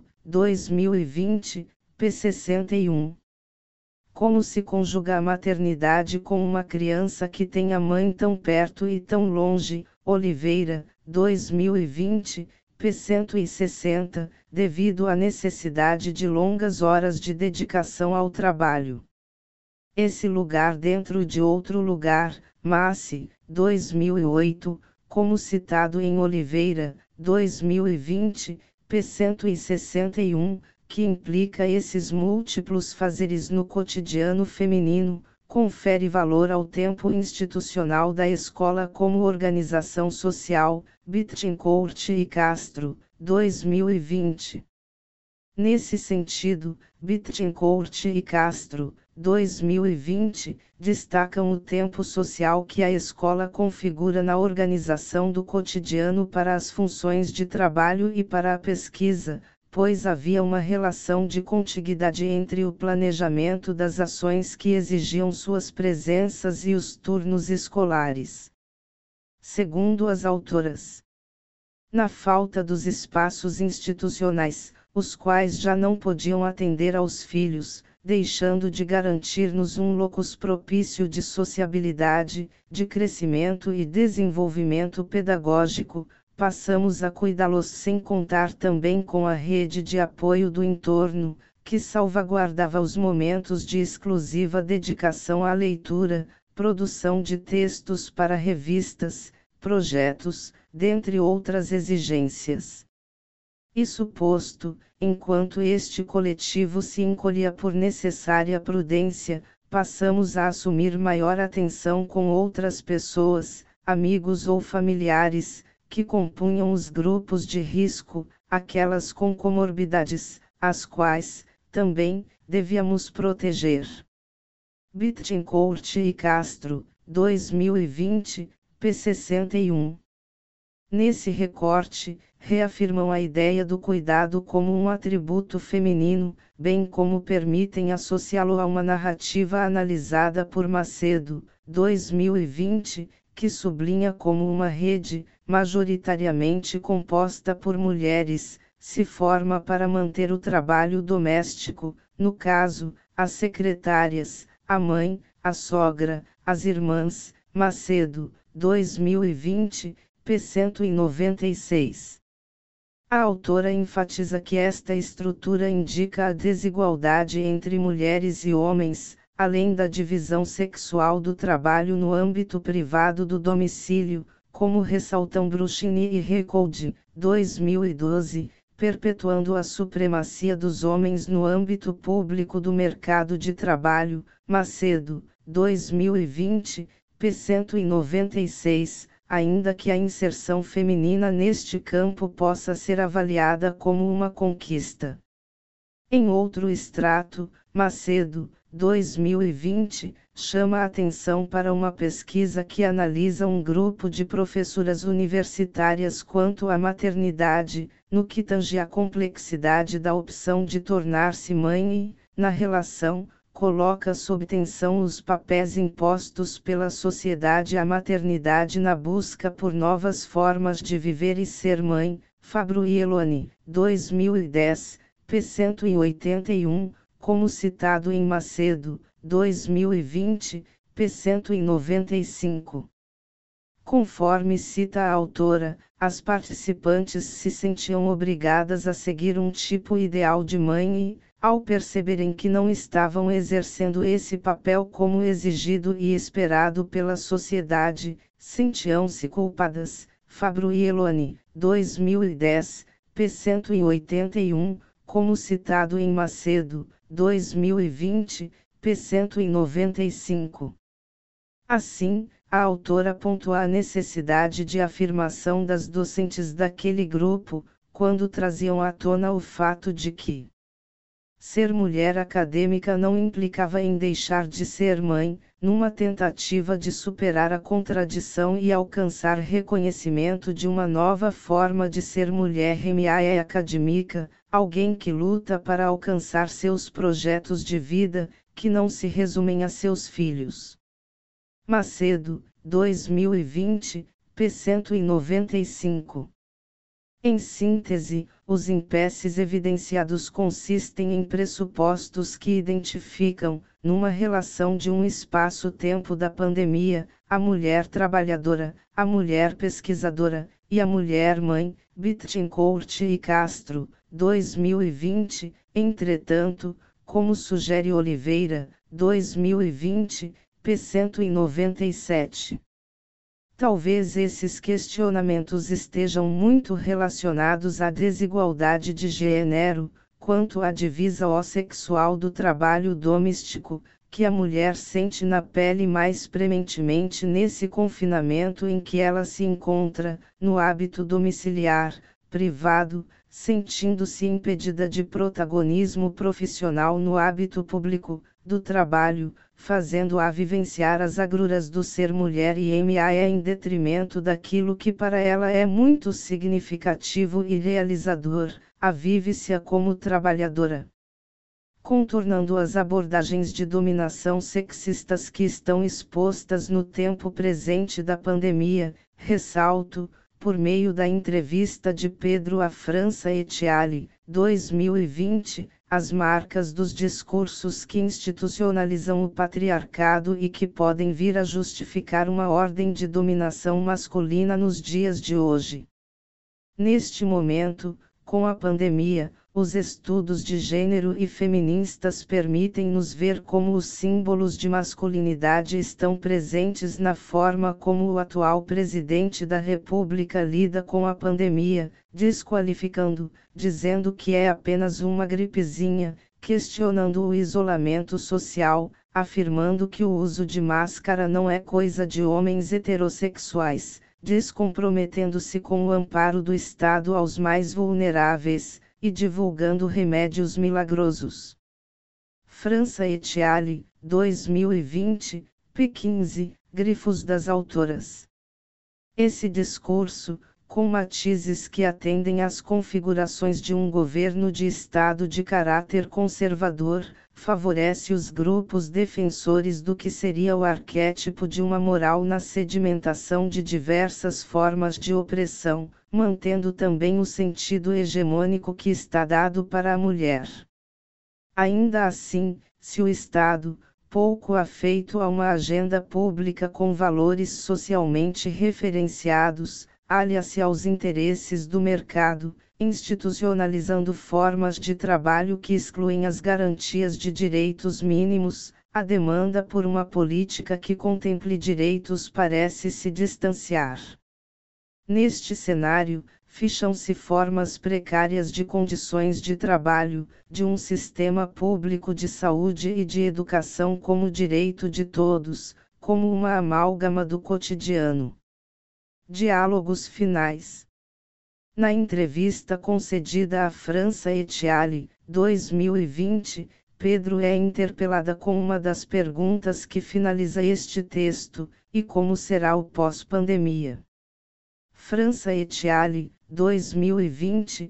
2020, p. 61. Como se conjuga a maternidade com uma criança que tem a mãe tão perto e tão longe? Oliveira, 2020, p. 160, devido à necessidade de longas horas de dedicação ao trabalho. Esse lugar dentro de outro lugar, Massi, 2008, como citado em Oliveira, 2020, p. 161, que implica esses múltiplos fazeres no cotidiano feminino, confere valor ao tempo institucional da escola como organização social, Bittencourt e Castro, 2020. Nesse sentido, Bittencourt e Castro, 2020, destacam o tempo social que a escola configura na organização do cotidiano para as funções de trabalho e para a pesquisa, pois havia uma relação de contiguidade entre o planejamento das ações que exigiam suas presenças e os turnos escolares. Segundo as autoras, na falta dos espaços institucionais, os quais já não podiam atender aos filhos, deixando de garantir-nos um locus propício de sociabilidade, de crescimento e desenvolvimento pedagógico, passamos a cuidá-los sem contar também com a rede de apoio do entorno, que salvaguardava os momentos de exclusiva dedicação à leitura, produção de textos para revistas, projetos, dentre outras exigências. Isso posto, enquanto este coletivo se encolhia por necessária prudência, passamos a assumir maior atenção com outras pessoas, amigos ou familiares, que compunham os grupos de risco, aquelas com comorbidades, as quais, também, devíamos proteger. Bittencourt e Castro, 2020, p. 61. Nesse recorte, reafirmam a ideia do cuidado como um atributo feminino, bem como permitem associá-lo a uma narrativa analisada por Macedo, 2020, que sublinha como uma rede, majoritariamente composta por mulheres, se forma para manter o trabalho doméstico, no caso, as secretárias, a mãe, a sogra, as irmãs, Macedo, 2020, p. 196. A autora enfatiza que esta estrutura indica a desigualdade entre mulheres e homens, além da divisão sexual do trabalho no âmbito privado do domicílio, como ressaltam Bruchini e Recold, 2012, perpetuando a supremacia dos homens no âmbito público do mercado de trabalho, Macedo, 2020, p. 196, ainda que a inserção feminina neste campo possa ser avaliada como uma conquista. Em outro extrato, Macedo, 2020, chama a atenção para uma pesquisa que analisa um grupo de professoras universitárias quanto à maternidade, no que tange à complexidade da opção de tornar-se mãe e, na relação, coloca sob tensão os papéis impostos pela sociedade à maternidade na busca por novas formas de viver e ser mãe, Fabro e Eloni, 2010, p. 181, como citado em Macedo, 2020, p. 195. Conforme cita a autora, as participantes se sentiam obrigadas a seguir um tipo ideal de mãe e, ao perceberem que não estavam exercendo esse papel como exigido e esperado pela sociedade, sentiam-se culpadas. Fabro e Eloni, 2010, p. 181, como citado em Macedo, 2020, p. 195. Assim, a autora pontua a necessidade de afirmação das docentes daquele grupo, quando traziam à tona o fato de que ser mulher acadêmica não implicava em deixar de ser mãe, numa tentativa de superar a contradição e alcançar reconhecimento de uma nova forma de ser mulher MAE acadêmica, alguém que luta para alcançar seus projetos de vida, que não se resumem a seus filhos. Macedo, 2020, p. 195. Em síntese, os impasses evidenciados consistem em pressupostos que identificam, numa relação de um espaço-tempo da pandemia, a mulher trabalhadora, a mulher pesquisadora, e a mulher mãe, Bittencourt e Castro, 2020, entretanto, como sugere Oliveira, 2020, p. 197. Talvez esses questionamentos estejam muito relacionados à desigualdade de gênero, quanto à divisa sexual do trabalho doméstico, que a mulher sente na pele mais prementemente nesse confinamento em que ela se encontra, no hábito domiciliar, privado, sentindo-se impedida de protagonismo profissional no hábito público, do trabalho, fazendo-a vivenciar as agruras do ser mulher e em detrimento daquilo que para ela é muito significativo e realizador, a vive-se como trabalhadora. Contornando as abordagens de dominação sexistas que estão expostas no tempo presente da pandemia, ressalto, por meio da entrevista de Pedro à França Etiali, 2020, as marcas dos discursos que institucionalizam o patriarcado e que podem vir a justificar uma ordem de dominação masculina nos dias de hoje. Neste momento, com a pandemia, os estudos de gênero e feministas permitem-nos ver como os símbolos de masculinidade estão presentes na forma como o atual presidente da República lida com a pandemia, desqualificando, dizendo que é apenas uma gripezinha, questionando o isolamento social, afirmando que o uso de máscara não é coisa de homens heterossexuais, descomprometendo-se com o amparo do Estado aos mais vulneráveis, e divulgando remédios milagrosos. França Etiali, 2020, p15, grifos das autoras. Esse discurso, com matizes que atendem às configurações de um governo de Estado de caráter conservador, favorece os grupos defensores do que seria o arquétipo de uma moral na sedimentação de diversas formas de opressão, mantendo também o sentido hegemônico que está dado para a mulher. Ainda assim, se o Estado, pouco afeito a uma agenda pública com valores socialmente referenciados, alia-se aos interesses do mercado, institucionalizando formas de trabalho que excluem as garantias de direitos mínimos, a demanda por uma política que contemple direitos parece se distanciar. Neste cenário, ficham-se formas precárias de condições de trabalho, de um sistema público de saúde e de educação como direito de todos, como uma amálgama do cotidiano. Diálogos finais. Na entrevista concedida à França Etiali, 2020, Pedro é interpelada com uma das perguntas que finaliza este texto: e como será o pós-pandemia? França Etiali, 2020,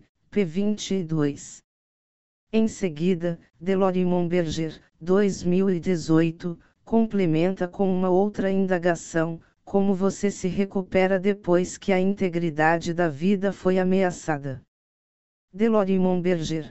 p22. Em seguida, Delori Monberger, 2018, complementa com uma outra indagação: como você se recupera depois que a integridade da vida foi ameaçada? Delori Monberger,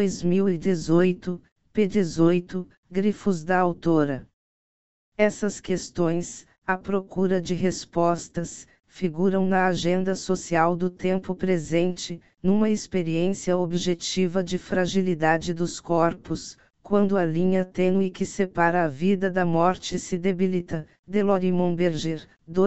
2018, p18, grifos da autora. Essas questões, à procura de respostas, figuram na agenda social do tempo presente, numa experiência objetiva de fragilidade dos corpos, quando a linha tênue que separa a vida da morte se debilita. Delori Monberger,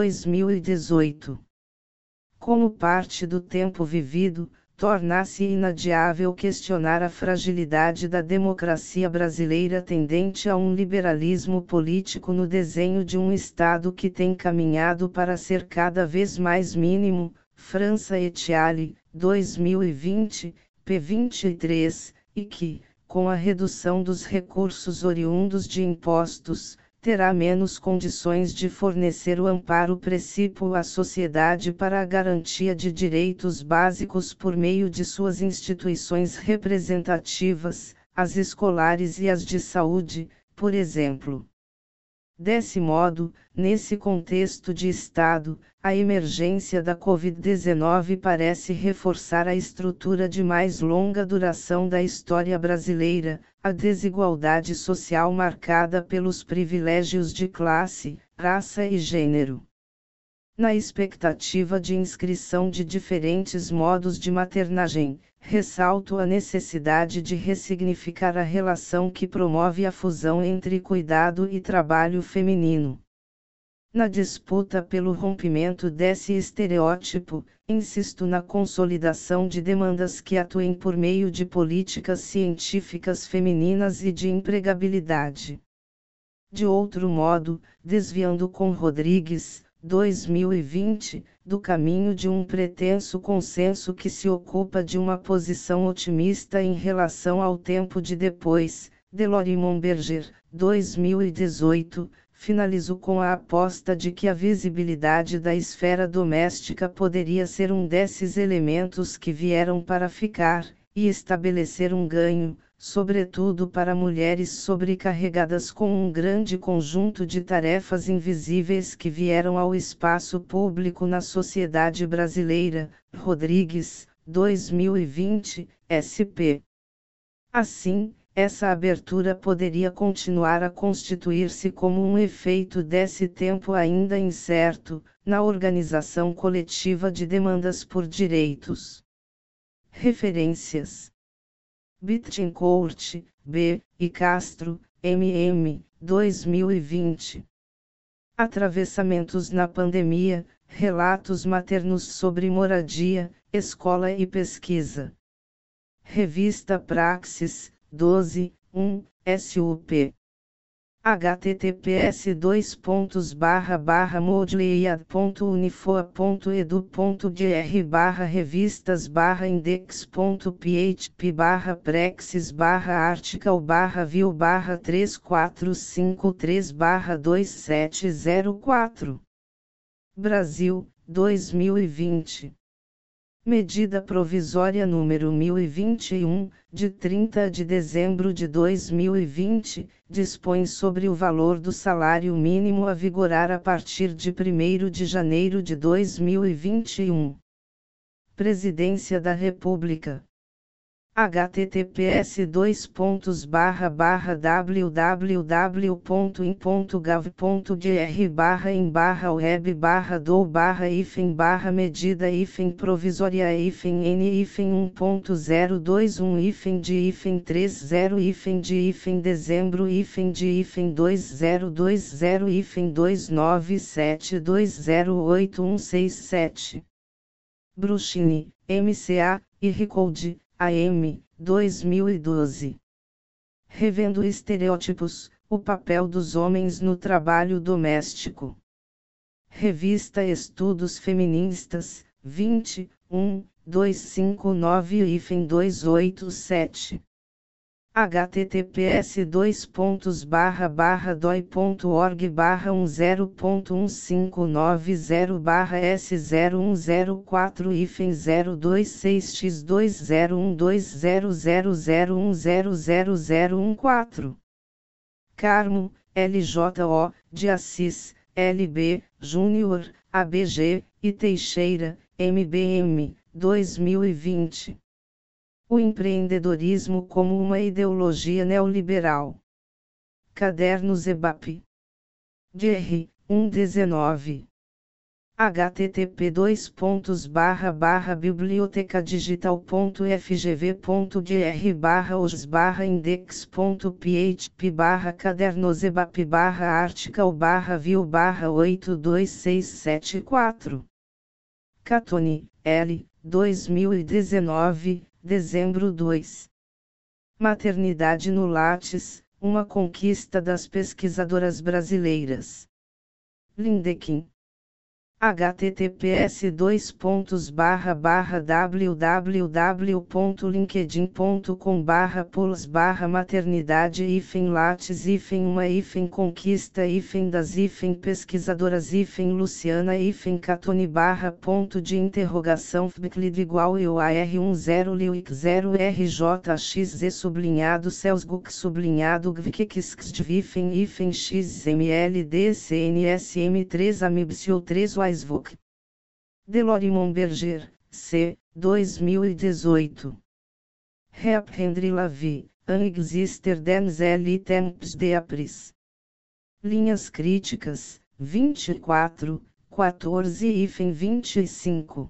2018. Como parte do tempo vivido, torna-se inadiável questionar a fragilidade da democracia brasileira tendente a um liberalismo político no desenho de um Estado que tem caminhado para ser cada vez mais mínimo. França Etiali, 2020, p23, e que, com a redução dos recursos oriundos de impostos, terá menos condições de fornecer o amparo precípuo à sociedade para a garantia de direitos básicos por meio de suas instituições representativas, as escolares e as de saúde, por exemplo. Desse modo, nesse contexto de Estado, a emergência da Covid-19 parece reforçar a estrutura de mais longa duração da história brasileira, a desigualdade social marcada pelos privilégios de classe, raça e gênero. Na expectativa de inscrição de diferentes modos de maternagem, ressalto a necessidade de ressignificar a relação que promove a fusão entre cuidado e trabalho feminino. Na disputa pelo rompimento desse estereótipo, insisto na consolidação de demandas que atuem por meio de políticas científicas femininas e de empregabilidade. De outro modo, desviando com Rodrigues, 2020, do caminho de um pretenso consenso que se ocupa de uma posição otimista em relação ao tempo de depois, Delori Monberger, 2018, finalizo com a aposta de que a visibilidade da esfera doméstica poderia ser um desses elementos que vieram para ficar, e estabelecer um ganho, sobretudo para mulheres sobrecarregadas com um grande conjunto de tarefas invisíveis que vieram ao espaço público na sociedade brasileira. Rodrigues, 2020, SP. Assim, essa abertura poderia continuar a constituir-se como um efeito desse tempo ainda incerto, na organização coletiva de demandas por direitos. Referências: Bittencourt, B., e Castro, M.M., 2020. Atravessamentos na pandemia, relatos maternos sobre moradia, escola e pesquisa. Revista Praxis, 12, 1, SUP. https://modleia.unifoa.edu.br/revistas/index.php/praxis/article/view/34533/2704. Brasil, 2020. Medida provisória número 1021, de 30 de dezembro de 2020, dispõe sobre o valor do salário mínimo a vigorar a partir de 1º de janeiro de 2021. Presidência da República. https://www.impont.gov.br/barra-web/do/ifem/medida-201-de-2013-0-2021-20221-2010-2020167. Bruchini, MCA, e Ricoldi, AM, 2012. Revendo estereótipos, o papel dos homens no trabalho doméstico. Revista Estudos Feministas, 20, 1, 259-287. https://doi.org/10.15905-0026201200000100014. Carmo, LJO, de Assis, LB, Júnior, ABG, e Teixeira, MBM, 2020. O empreendedorismo como uma ideologia neoliberal. Cadernos EBAP. Dr. 119. http://biblioteca-digital.fgv.gr/os/index.php/cadernos-ebap/article/view/82674. Catoni, L., 2019, dezembro 2. Maternidade no Lattes, uma conquista das pesquisadoras brasileiras. Lindequim. https://www.linkedin.com/puls/maternidade-conquista-das-pesquisadoras Luciana Catoni ponto de interrogação fbclid igual eu AR10-LIX0RJ-xz-xml-DCNSM3-AMIBSIL-3-WISVOC. Delori Monberger, C., 2018. Rep. Henry Lavie, An Exister den Temps de Apris. Linhas Críticas, 24, 14-25.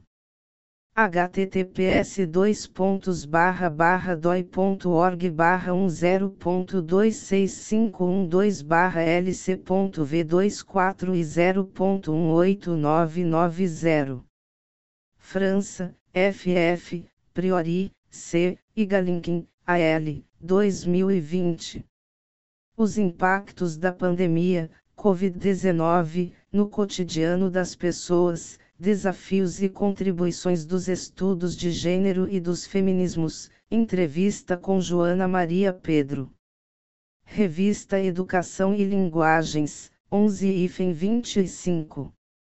https://doi.org/10.26512-LC.v24 e 0.18990. França, FF, Priori, C., e Galinkin, AL, 2020. Os impactos da pandemia, Covid-19, no cotidiano das pessoas, desafios e contribuições dos estudos de gênero e dos feminismos, entrevista com Joana Maria Pedro. Revista Educação e Linguagens, 11-25.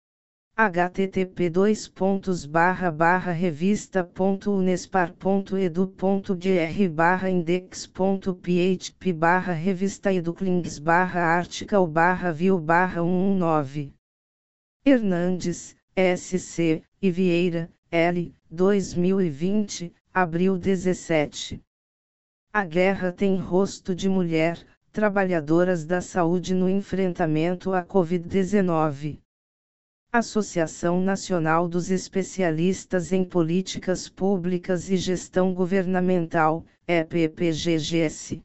http://revista.unespar.edu.br/index.php/article/view/119. Hernandes, S.C., e Vieira, L., 2020, abril 17. A guerra tem rosto de mulher, trabalhadoras da saúde no enfrentamento à Covid-19. Associação Nacional dos Especialistas em Políticas Públicas e Gestão Governamental, EPPGGS.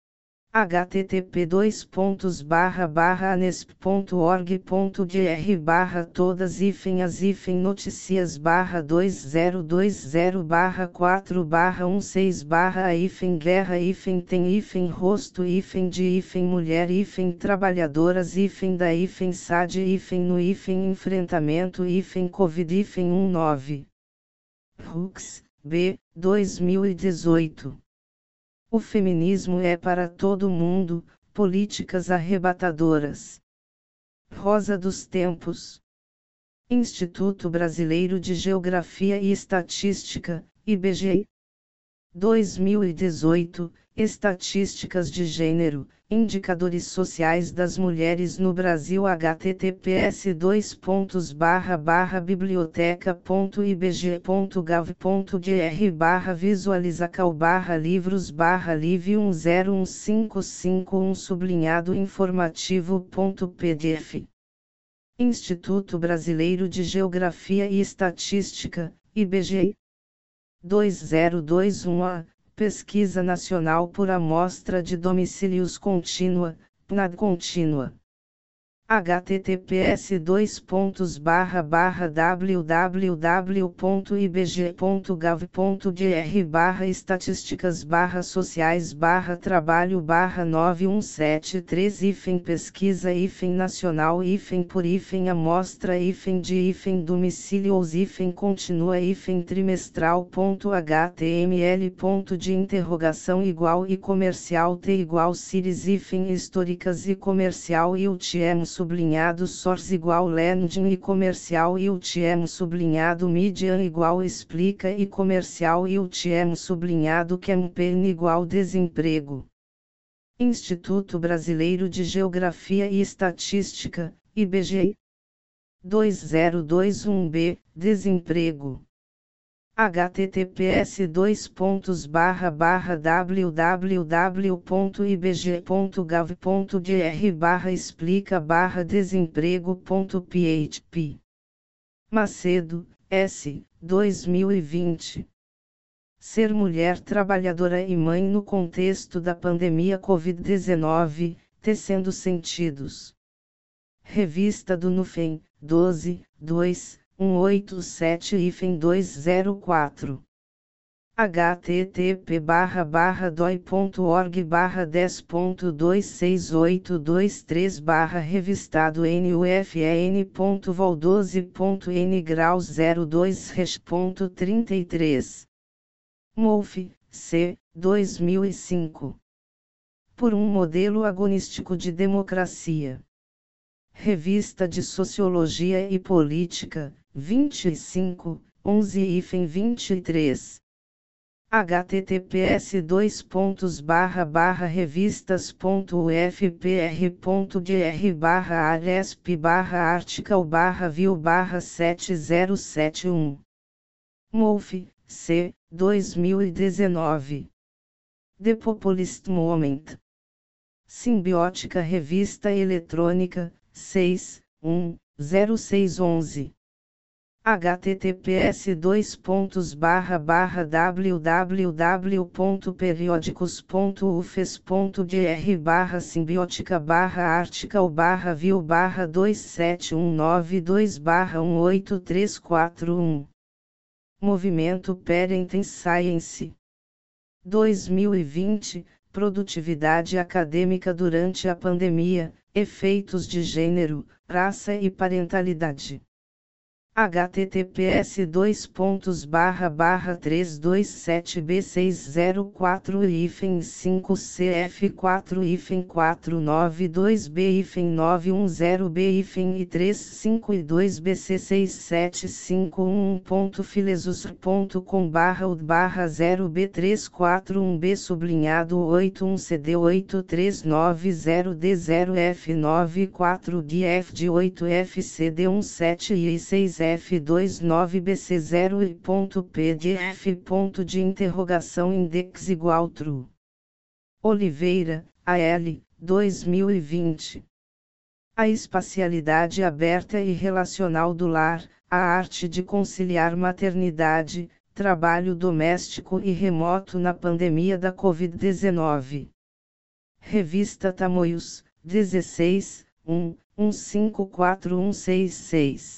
http://anesp.org.br/todas-notícias/2020/BR-COVID-19. Hux, B. 2018. O feminismo é para todo mundo, políticas arrebatadoras. Rosa dos Tempos. Instituto Brasileiro de Geografia e Estatística, IBGE. 2018, Estatísticas de Gênero, Indicadores Sociais das Mulheres no Brasil. https://biblioteca.ibge.gov.br/visualizacal/livros/live101551 sublinhado informativo.pdf. Instituto Brasileiro de Geografia e Estatística, IBGE. 2021A, Pesquisa Nacional por Amostra de Domicílios Contínua, PNAD contínua. https://www.ibge.gov.br/estatísticas/sociais/trabalho/9173 pesquisa nacional por amostra de domicílios contínua trimestral.html. = comercial t = series históricas e comercial UTM sublinhado source = landing e comercial UTM sublinhado median = explica e comercial UTM sublinhado campaign = desemprego. Instituto Brasileiro de Geografia e Estatística, IBGE. 2021b, desemprego. https://www.ibge.gov.br/explica/desemprego.php. Macedo, S., 2020. Ser mulher trabalhadora e mãe no contexto da pandemia Covid-19, tecendo sentidos. Revista do Nufem, 12, 2, 187-204. http://doi.org/10.26823/ revistado.nufen.vol12.n graus 02 Wolff, C., 2005. Por um modelo agonístico de democracia. Revista de Sociologia e Política, 25, 11-23. https://revistas.ufpr.gr/article/view/7071. Wolff, C., 2019. The Populist Moment. Simbiótica Revista Eletrônica, 6, 1, 0611. https://www.periodicos.ufes.gr/simbiótica/article/view/27192/18341. Movimento Parenting Science. 2020, Produtividade acadêmica durante a pandemia, efeitos de gênero, raça e parentalidade. Index igual true. Oliveira, A.L., 2020. A espacialidade aberta e relacional do lar, a arte de conciliar maternidade, trabalho doméstico e remoto na pandemia da Covid-19. Revista Tamoios, 16, 1541166.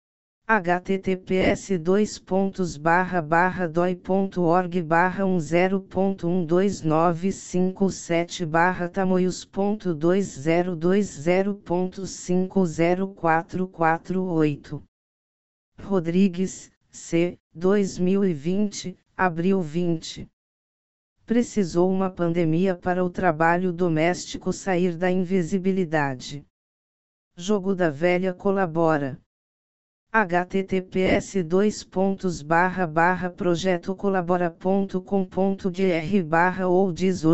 https://doi.org/10.12957/tamoios.2020.504448. Rodrigues, C., 2020, abril 20. Precisou uma pandemia para o trabalho doméstico sair da invisibilidade. Jogo da Velha colabora. https://projetocolabora.com.br/ou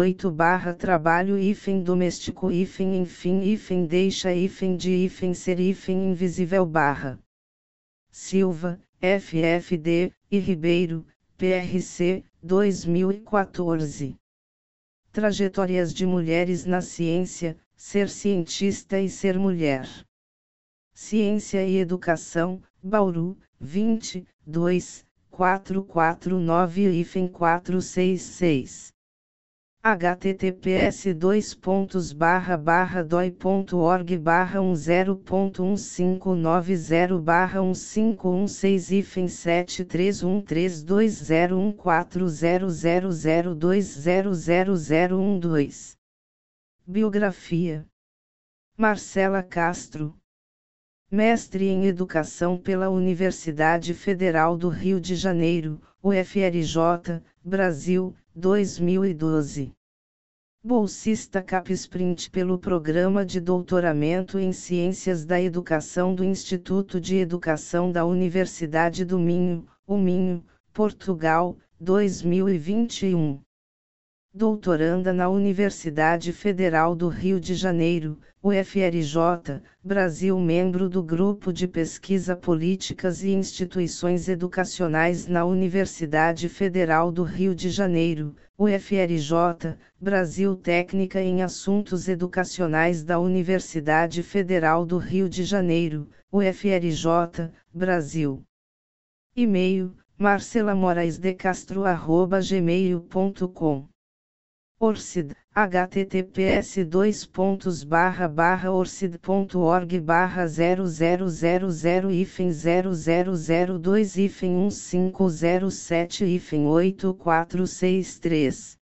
18/trabalho doméstico enfim deixa de ser invisível Silva, FFD, e Ribeiro, PRC, 2014. Trajetórias de mulheres na ciência, ser cientista e ser mulher. Ciência e Educação, Bauru, 20, 2, 449-466. https://doi.org/101590153131320002000200012. Biografia. Marcela Castro. Mestre em Educação pela Universidade Federal do Rio de Janeiro, UFRJ, Brasil, 2012. Bolsista CAPES-Sprint pelo Programa de Doutoramento em Ciências da Educação do Instituto de Educação da Universidade do Minho, Minho, Portugal, 2021. Doutoranda na Universidade Federal do Rio de Janeiro, UFRJ, Brasil. Membro do Grupo de Pesquisa Políticas e Instituições Educacionais na Universidade Federal do Rio de Janeiro, UFRJ, Brasil. Técnica em Assuntos Educacionais da Universidade Federal do Rio de Janeiro, UFRJ, Brasil. E-mail, marcelamoraesdecastro@gmail.com. ORCID, https://orcid.org/0000-0002-1507-8463